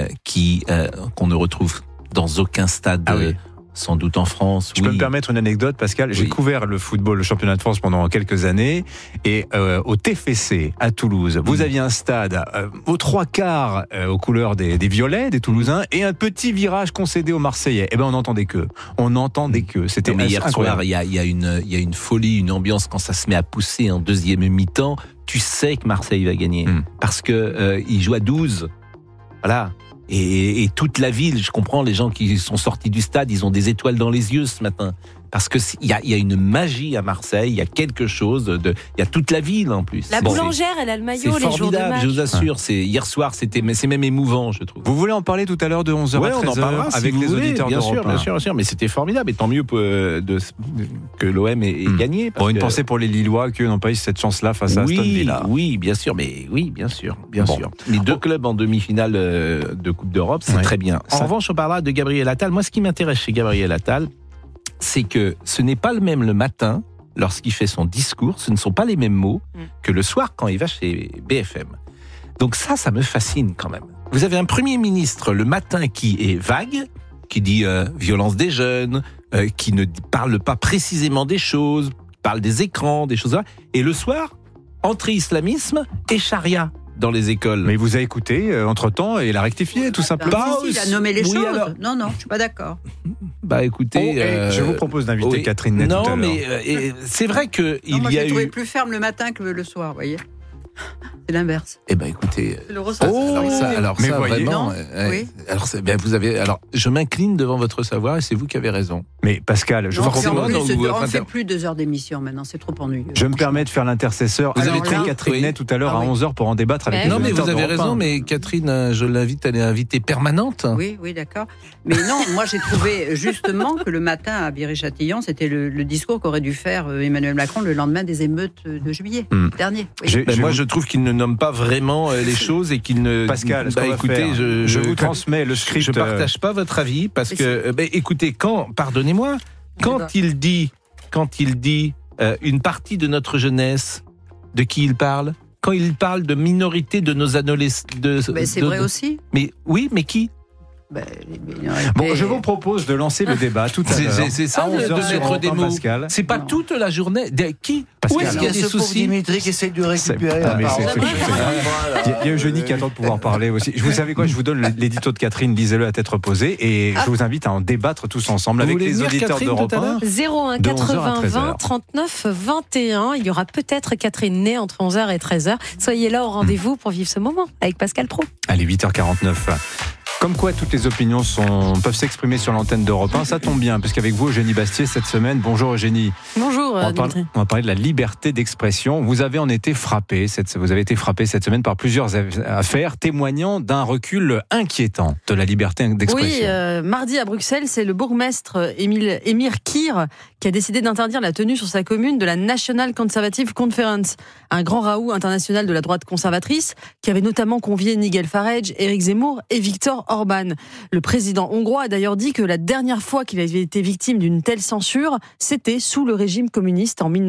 qu'on ne retrouve dans aucun stade. Sans doute en France. Je peux me permettre une anecdote, Pascal. J'ai couvert le football, le championnat de France pendant quelques années, et au TFC à Toulouse, vous aviez un stade aux 3/4 aux couleurs des Violets, des Toulousains, et un petit virage concédé aux Marseillais. On n'entendait que. C'était hier soir, il y a une folie, une ambiance quand ça se met à pousser en deuxième mi-temps. Tu sais que Marseille va gagner parce que il joue à 12. Voilà. Et toute la ville, je comprends les gens qui sont sortis du stade, ils ont des étoiles dans les yeux ce matin. Parce que il y a une magie à Marseille, il y a quelque chose il y a toute la ville en plus. La boulangère, elle a le maillot les jours de match. Je vous assure, hier soir, c'est même émouvant, je trouve. Vous voulez en parler tout à l'heure de 11h à 13h avec les auditeurs d'Europe 1. Bien sûr, mais c'était formidable et tant mieux que l'OM ait gagné. Une pensée pour les Lillois qui n'ont pas eu cette chance-là face à Aston Villa. Oui, bien sûr. Les deux clubs en demi-finale de Coupe d'Europe, c'est très bien. En revanche, on parlera de Gabriel Attal. Moi, ce qui m'intéresse chez Gabriel Attal, c'est que ce n'est pas le même le matin, lorsqu'il fait son discours, ce ne sont pas les mêmes mots que le soir quand il va chez BFM. Donc ça me fascine quand même. Vous avez un Premier ministre le matin qui est vague, qui dit violence des jeunes, qui ne parlent pas précisément des choses, parlent des écrans, des choses là. Et le soir, anti-islamisme et charia dans les écoles. Mais il vous a écouté entre-temps et il a rectifié, tout simplement. Il a nommé les choses. Alors... Non, je suis pas d'accord. Bah écoutez... je vous propose d'inviter Catherine Ney tout à l'heure. Non, mais c'est vrai qu'il y a eu... Moi, je l'ai trouvé plus ferme le matin que le soir, vous voyez. C'est l'inverse. Eh ben écoutez, alors ça vraiment. Alors je m'incline devant votre savoir et c'est vous qui avez raison. Mais Pascal, je vous propose. On ne fait plus 2 heures d'émission maintenant, c'est trop ennuyeux. Je me permets de faire l'intercesseur. Vous invitez Catherine Ney tout à l'heure à 11h pour en débattre avec les auditeurs. Non, mais vous avez raison, mais Catherine, je l'invite à l'inviter permanente. Oui, d'accord. Mais non, moi j'ai trouvé justement que le matin à Viry-Châtillon, c'était le discours qu'aurait dû faire Emmanuel Macron le lendemain des émeutes de juillet dernier. Oui. Moi je trouve qu'il ne nomme pas vraiment les choses et qu'il ne... Pascal, écoutez, je vous transmets le script. Je ne partage pas votre avis parce que, écoutez, pardonnez-moi, quand il dit une partie de notre jeunesse, de qui il parle ? Quand il parle de minorité de nos adolescents... c'est vrai aussi. Mais oui, mais qui ? Bon, je vous propose de lancer le débat tout à l'heure. C'est ça, de mettre des mots. Pascal. C'est pas toute la journée. Qui Pascal, où est-ce qu'il y a des soucis? Dimitri qui essaie de récupérer. Il y a Eugénie qui attend de pouvoir parler aussi. Vous savez quoi, je vous donne l'édito de Catherine, lisez-le à tête reposée et je vous invite à en débattre tous ensemble avec les auditeurs d'Europe 1. 01 80 20 39 21. Il y aura peut-être Catherine Ney entre 11h et 13h. Soyez là au rendez-vous pour vivre ce moment avec Pascal Praud. Allez, 8h49. Comme quoi, toutes les opinions peuvent s'exprimer sur l'antenne d'Europe 1. Ça tombe bien, puisqu'avec vous, Eugénie Bastier, cette semaine. Bonjour Eugénie. Bonjour Dimitri. On va parler de la liberté d'expression. Vous avez été frappé cette semaine par plusieurs affaires témoignant d'un recul inquiétant de la liberté d'expression. Oui, mardi à Bruxelles, c'est le bourgmestre Émir Kir qui a décidé d'interdire la tenue sur sa commune de la National Conservative Conference, un grand raout international de la droite conservatrice qui avait notamment convié Nigel Farage, Éric Zemmour et Viktor Orban. Le président hongrois a d'ailleurs dit que la dernière fois qu'il avait été victime d'une telle censure, c'était sous le régime communiste en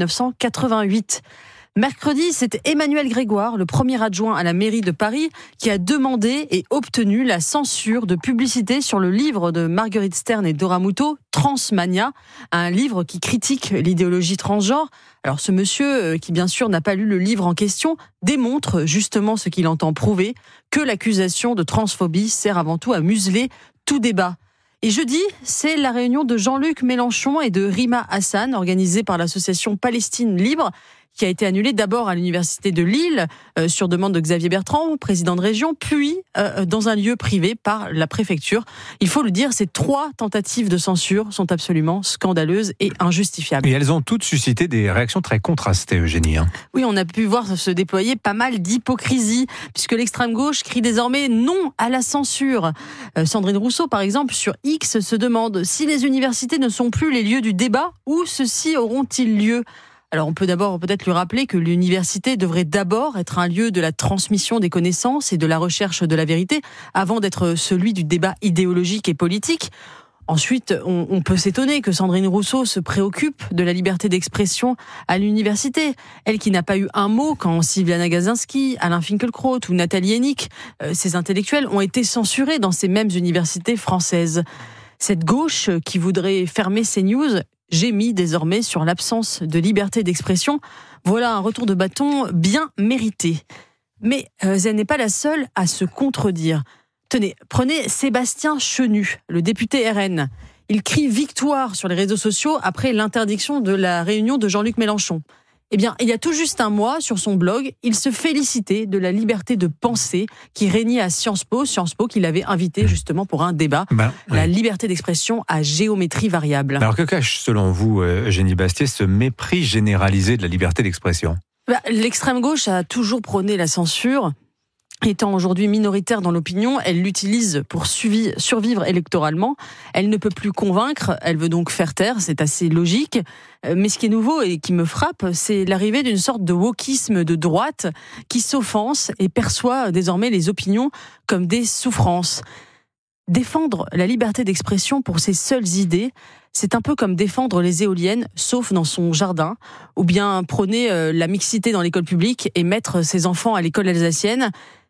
1988. Mercredi, c'est Emmanuel Grégoire, le premier adjoint à la mairie de Paris, qui a demandé et obtenu la censure de publicité sur le livre de Marguerite Stern et Dora Muto, Transmania, un livre qui critique l'idéologie transgenre. Alors ce monsieur, qui bien sûr n'a pas lu le livre en question, démontre justement ce qu'il entend prouver, que l'accusation de transphobie sert avant tout à museler tout débat. Et jeudi, c'est la réunion de Jean-Luc Mélenchon et de Rima Hassan, organisée par l'association Palestine Libre, qui a été annulée d'abord à l'université de Lille, sur demande de Xavier Bertrand, président de région, puis dans un lieu privé par la préfecture. Il faut le dire, ces 3 tentatives de censure sont absolument scandaleuses et injustifiables. Et elles ont toutes suscité des réactions très contrastées, Eugénie. Oui, on a pu voir se déployer pas mal d'hypocrisie, puisque l'extrême gauche crie désormais non à la censure. Sandrine Rousseau, par exemple, sur X, se demande si les universités ne sont plus les lieux du débat, où ceux-ci auront-ils lieu ? Alors on peut d'abord peut-être lui rappeler que l'université devrait d'abord être un lieu de la transmission des connaissances et de la recherche de la vérité, avant d'être celui du débat idéologique et politique. Ensuite, on peut s'étonner que Sandrine Rousseau se préoccupe de la liberté d'expression à l'université. Elle qui n'a pas eu un mot quand Sylviana Gazinski, Alain Finkielkraut ou Nathalie Hennig, ces intellectuels, ont été censurés dans ces mêmes universités françaises. Cette gauche qui voudrait fermer CNews gémit désormais sur l'absence de liberté d'expression. Voilà un retour de bâton bien mérité. Mais elle n'est pas la seule à se contredire. Tenez, prenez Sébastien Chenu, le député RN. Il crie victoire sur les réseaux sociaux après l'interdiction de la réunion de Jean-Luc Mélenchon. Eh bien, il y a tout juste un mois, sur son blog, il se félicitait de la liberté de penser qui régnait à Sciences Po qu'il avait invité justement pour un débat. La liberté d'expression à géométrie variable. Alors que cache, selon vous, Eugénie Bastier, ce mépris généralisé de la liberté d'expression ? L'extrême gauche a toujours prôné la censure. Étant aujourd'hui minoritaire dans l'opinion, elle l'utilise pour survivre électoralement. Elle ne peut plus convaincre, elle veut donc faire taire, c'est assez logique. Mais ce qui est nouveau et qui me frappe, c'est l'arrivée d'une sorte de wokisme de droite qui s'offense et perçoit désormais les opinions comme des souffrances. Défendre la liberté d'expression pour ses seules idées, c'est un peu comme défendre les éoliennes, sauf dans son jardin, ou bien prôner la mixité dans l'école publique et mettre ses enfants à l'école alsacienne.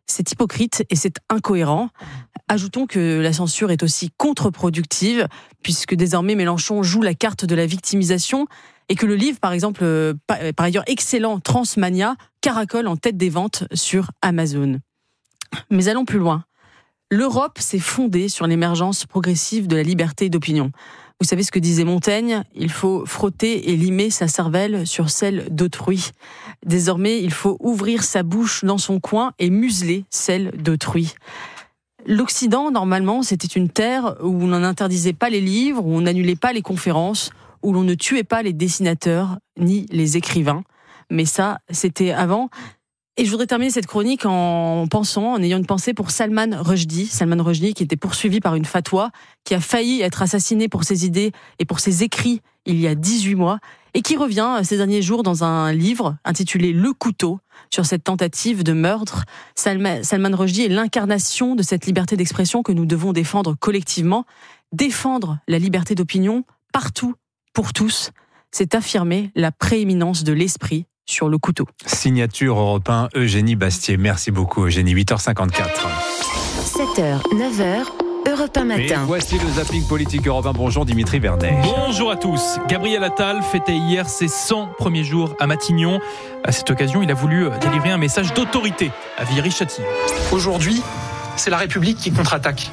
c'est hypocrite et c'est incohérent. Ajoutons que la censure est aussi contre-productive, puisque désormais Mélenchon joue la carte de la victimisation et que le livre, par exemple, par ailleurs excellent, Transmania, caracole en tête des ventes sur Amazon. Mais allons plus loin. L'Europe s'est fondée sur l'émergence progressive de la liberté d'opinion. Vous savez ce que disait Montaigne ? Il faut frotter et limer sa cervelle sur celle d'autrui. Désormais, il faut ouvrir sa bouche dans son coin et museler celle d'autrui. L'Occident, normalement, c'était une terre où on n'interdisait pas les livres, où on n'annulait pas les conférences, où l'on ne tuait pas les dessinateurs ni les écrivains. Mais ça, c'était avant. Et je voudrais terminer cette chronique en ayant une pensée pour Salman Rushdie. Salman Rushdie qui était poursuivi par une fatwa, qui a failli être assassiné pour ses idées et pour ses écrits il y a 18 mois, et qui revient ces derniers jours dans un livre intitulé « Le couteau » sur cette tentative de meurtre. Salman Rushdie est l'incarnation de cette liberté d'expression que nous devons défendre collectivement. Défendre la liberté d'opinion partout, pour tous, c'est affirmer la prééminence de l'esprit sur le couteau. Signature Europe 1, Eugénie Bastier. Merci beaucoup Eugénie, 8h54. 7h, 9h, Europe 1 matin. Et voici le zapping politique Europe 1. Bonjour Dimitri Vernet. Bonjour à tous. Gabriel Attal fêtait hier ses 100 premiers jours à Matignon. À cette occasion, il a voulu délivrer un message d'autorité à Viry-Châtillon. Aujourd'hui, c'est la République qui contre-attaque.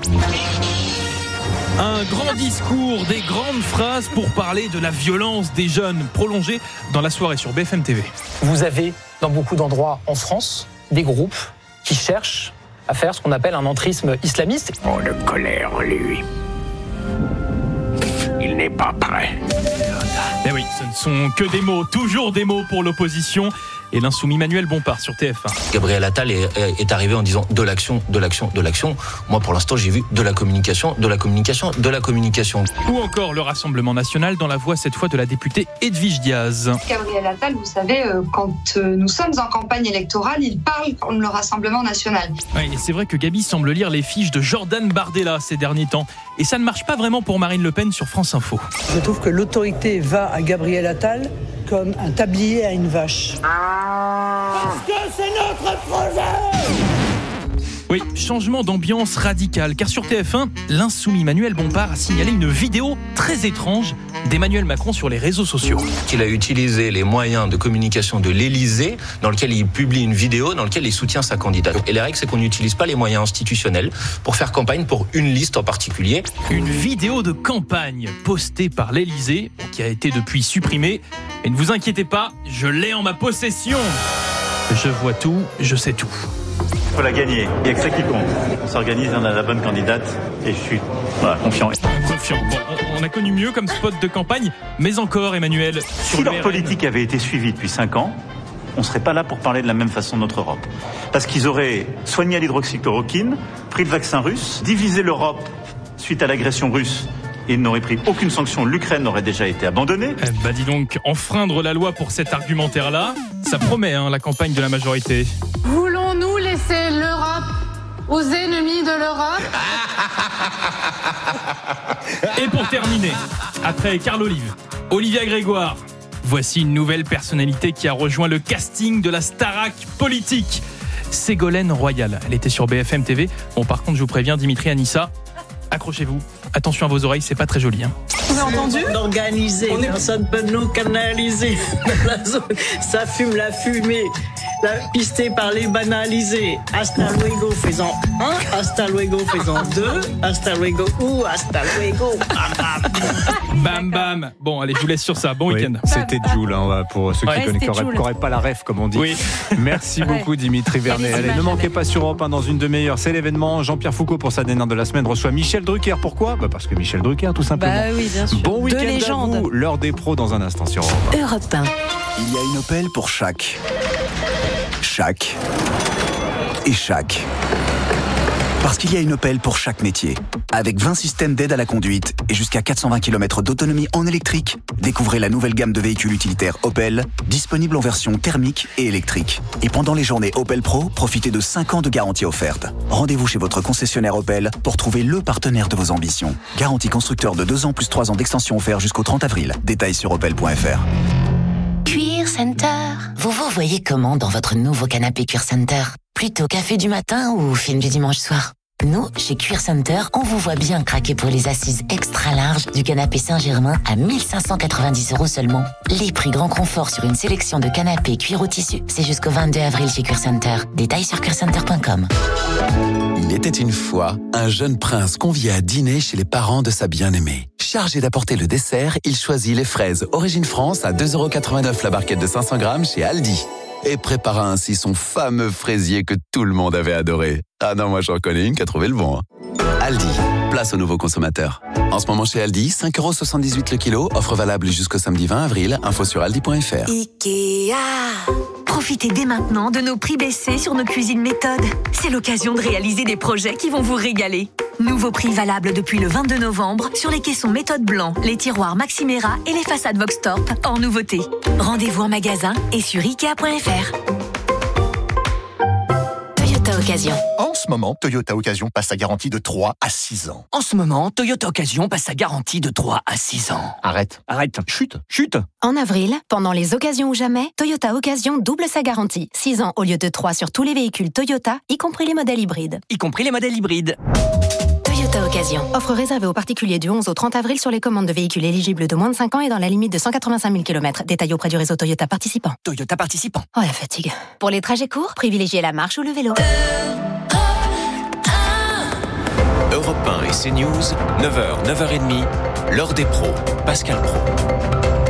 Un grand discours, des grandes phrases pour parler de la violence des jeunes, prolongée dans la soirée sur BFM TV. Vous avez, dans beaucoup d'endroits en France, des groupes qui cherchent à faire ce qu'on appelle un entrisme islamiste. Oh, de colère, lui. Il n'est pas prêt. Eh oui, ce ne sont que des mots, toujours des mots pour l'opposition. Et l'insoumis Manuel Bompard sur TF1. Gabriel Attal est arrivé en disant de l'action, de l'action, de l'action. Moi, pour l'instant, j'ai vu de la communication, de la communication, de la communication. Ou encore le Rassemblement national dans la voix cette fois de la députée Edwige Diaz. Gabriel Attal, vous savez, quand nous sommes en campagne électorale, il parle comme le Rassemblement national. Ouais, et c'est vrai que Gabi semble lire les fiches de Jordan Bardella ces derniers temps. Et ça ne marche pas vraiment pour Marine Le Pen sur France Info. Je trouve que l'autorité va à Gabriel Attal comme un tablier à une vache. Parce que c'est notre projet! Oui, changement d'ambiance radical, car sur TF1, l'insoumis Manuel Bompard a signalé une vidéo très étrange d'Emmanuel Macron sur les réseaux sociaux. Il a utilisé les moyens de communication de l'Élysée, dans lequel il publie une vidéo dans laquelle il soutient sa candidate. Et la règle, c'est qu'on n'utilise pas les moyens institutionnels pour faire campagne pour une liste en particulier. Une vidéo de campagne postée par l'Élysée, qui a été depuis supprimée. Et ne vous inquiétez pas, je l'ai en ma possession. Je vois tout, je sais tout. Il faut la gagner, il n'y a que ça qui compte. On s'organise, on a la bonne candidate et je suis confiant. Bon, on a connu mieux comme spot de campagne, mais encore Emmanuel. Si leur politique avait été suivie depuis 5 ans, on ne serait pas là pour parler de la même façon de notre Europe. Parce qu'ils auraient soigné l'hydroxychloroquine, pris le vaccin russe, divisé l'Europe suite à l'agression russe. Ils n'auraient pris aucune sanction, l'Ukraine aurait déjà été abandonnée. Dis donc, enfreindre la loi pour cet argumentaire-là, ça promet la campagne de la majorité. Voulons-nous laisser l'Europe aux ennemis de l'Europe ? Et pour terminer, après Carl Olive, Olivia Grégoire, voici une nouvelle personnalité qui a rejoint le casting de la Starac politique. Ségolène Royal, elle était sur BFM TV. Bon, par contre, je vous préviens, Dimitri, Anissa, accrochez-vous. Attention à vos oreilles, c'est pas très joli. Vous avez entendu ? Organisé, personne ne peut nous canaliser. Dans la zone, ça fume la fumée. La pisté par les banalisés. Hasta luego faisant 1, hasta luego faisant 2, hasta luego hasta luego. Bam bam. Bon, allez, je vous laisse sur ça. Bon week-end. C'était Joule, pour ceux qui n'auraient pas la ref, comme on dit. Oui. Merci beaucoup, Dimitri Vernet. Allez, ne manquez pas sur Europe 1 dans une demi-heure. C'est l'événement. Jean-Pierre Foucault, pour sa dernière de la semaine, reçoit Michel Drucker. Pourquoi ? Parce que Michel Drucker, tout simplement. Oui, bien sûr. Bon week-end à vous. L'heure des pros dans un instant sur Europe 1. Europe 1. Il y a une Opel pour chaque. Et chaque. Parce qu'il y a une Opel pour chaque métier. Avec 20 systèmes d'aide à la conduite et jusqu'à 420 km d'autonomie en électrique, découvrez la nouvelle gamme de véhicules utilitaires Opel, disponible en version thermique et électrique. Et pendant les journées Opel Pro, profitez de 5 ans de garantie offerte. Rendez-vous chez votre concessionnaire Opel pour trouver le partenaire de vos ambitions. Garantie constructeur de 2 ans plus 3 ans d'extension offert jusqu'au 30 avril. Détails sur opel.fr. Cuir Center. Vous vous voyez comment dans votre nouveau canapé Cuir Center ? Plutôt café du matin ou film du dimanche soir? Nous, chez Cuir Center, on vous voit bien craquer pour les assises extra larges du canapé Saint-Germain à 1590 € seulement. Les prix grand confort sur une sélection de canapés cuir au tissu, c'est jusqu'au 22 avril chez Cuir Center. Détails sur cuircenter.com. Il était une fois un jeune prince convié à dîner chez les parents de sa bien-aimée. Chargé d'apporter le dessert, il choisit les fraises Origine France à 2,89 € la barquette de 500 grammes chez Aldi. Et prépara ainsi son fameux fraisier que tout le monde avait adoré. Ah non, moi j'en connais une qui a trouvé le bon. Aldi, place aux nouveaux consommateurs. En ce moment chez Aldi, 5,78 € le kilo, offre valable jusqu'au samedi 20 avril, info sur aldi.fr. Ikea. Profitez dès maintenant de nos prix baissés sur nos cuisines méthodes. C'est l'occasion de réaliser des projets qui vont vous régaler. Nouveau prix valable depuis le 22 novembre sur les caissons méthode blanc, les tiroirs Maximera et les façades Voxtorp hors nouveauté. Rendez-vous en magasin et sur Ikea.fr. Toyota Occasion. En ce moment, Toyota Occasion passe sa garantie de 3 à 6 ans. En ce moment, Toyota Occasion passe sa garantie de 3 à 6 ans. Arrête. Chute. En avril, pendant les occasions ou jamais, Toyota Occasion double sa garantie. 6 ans au lieu de 3 sur tous les véhicules Toyota, y compris les modèles hybrides. Toyota Occasion. Offre réservée aux particuliers du 11 au 30 avril sur les commandes de véhicules éligibles de moins de 5 ans et dans la limite de 185 000 km. Détails auprès du réseau Toyota participant. Oh la fatigue. Pour les trajets courts, privilégiez la marche ou le vélo. Europe 1 et CNews, 9h, 9h30, l'heure des pros, Pascal Praud.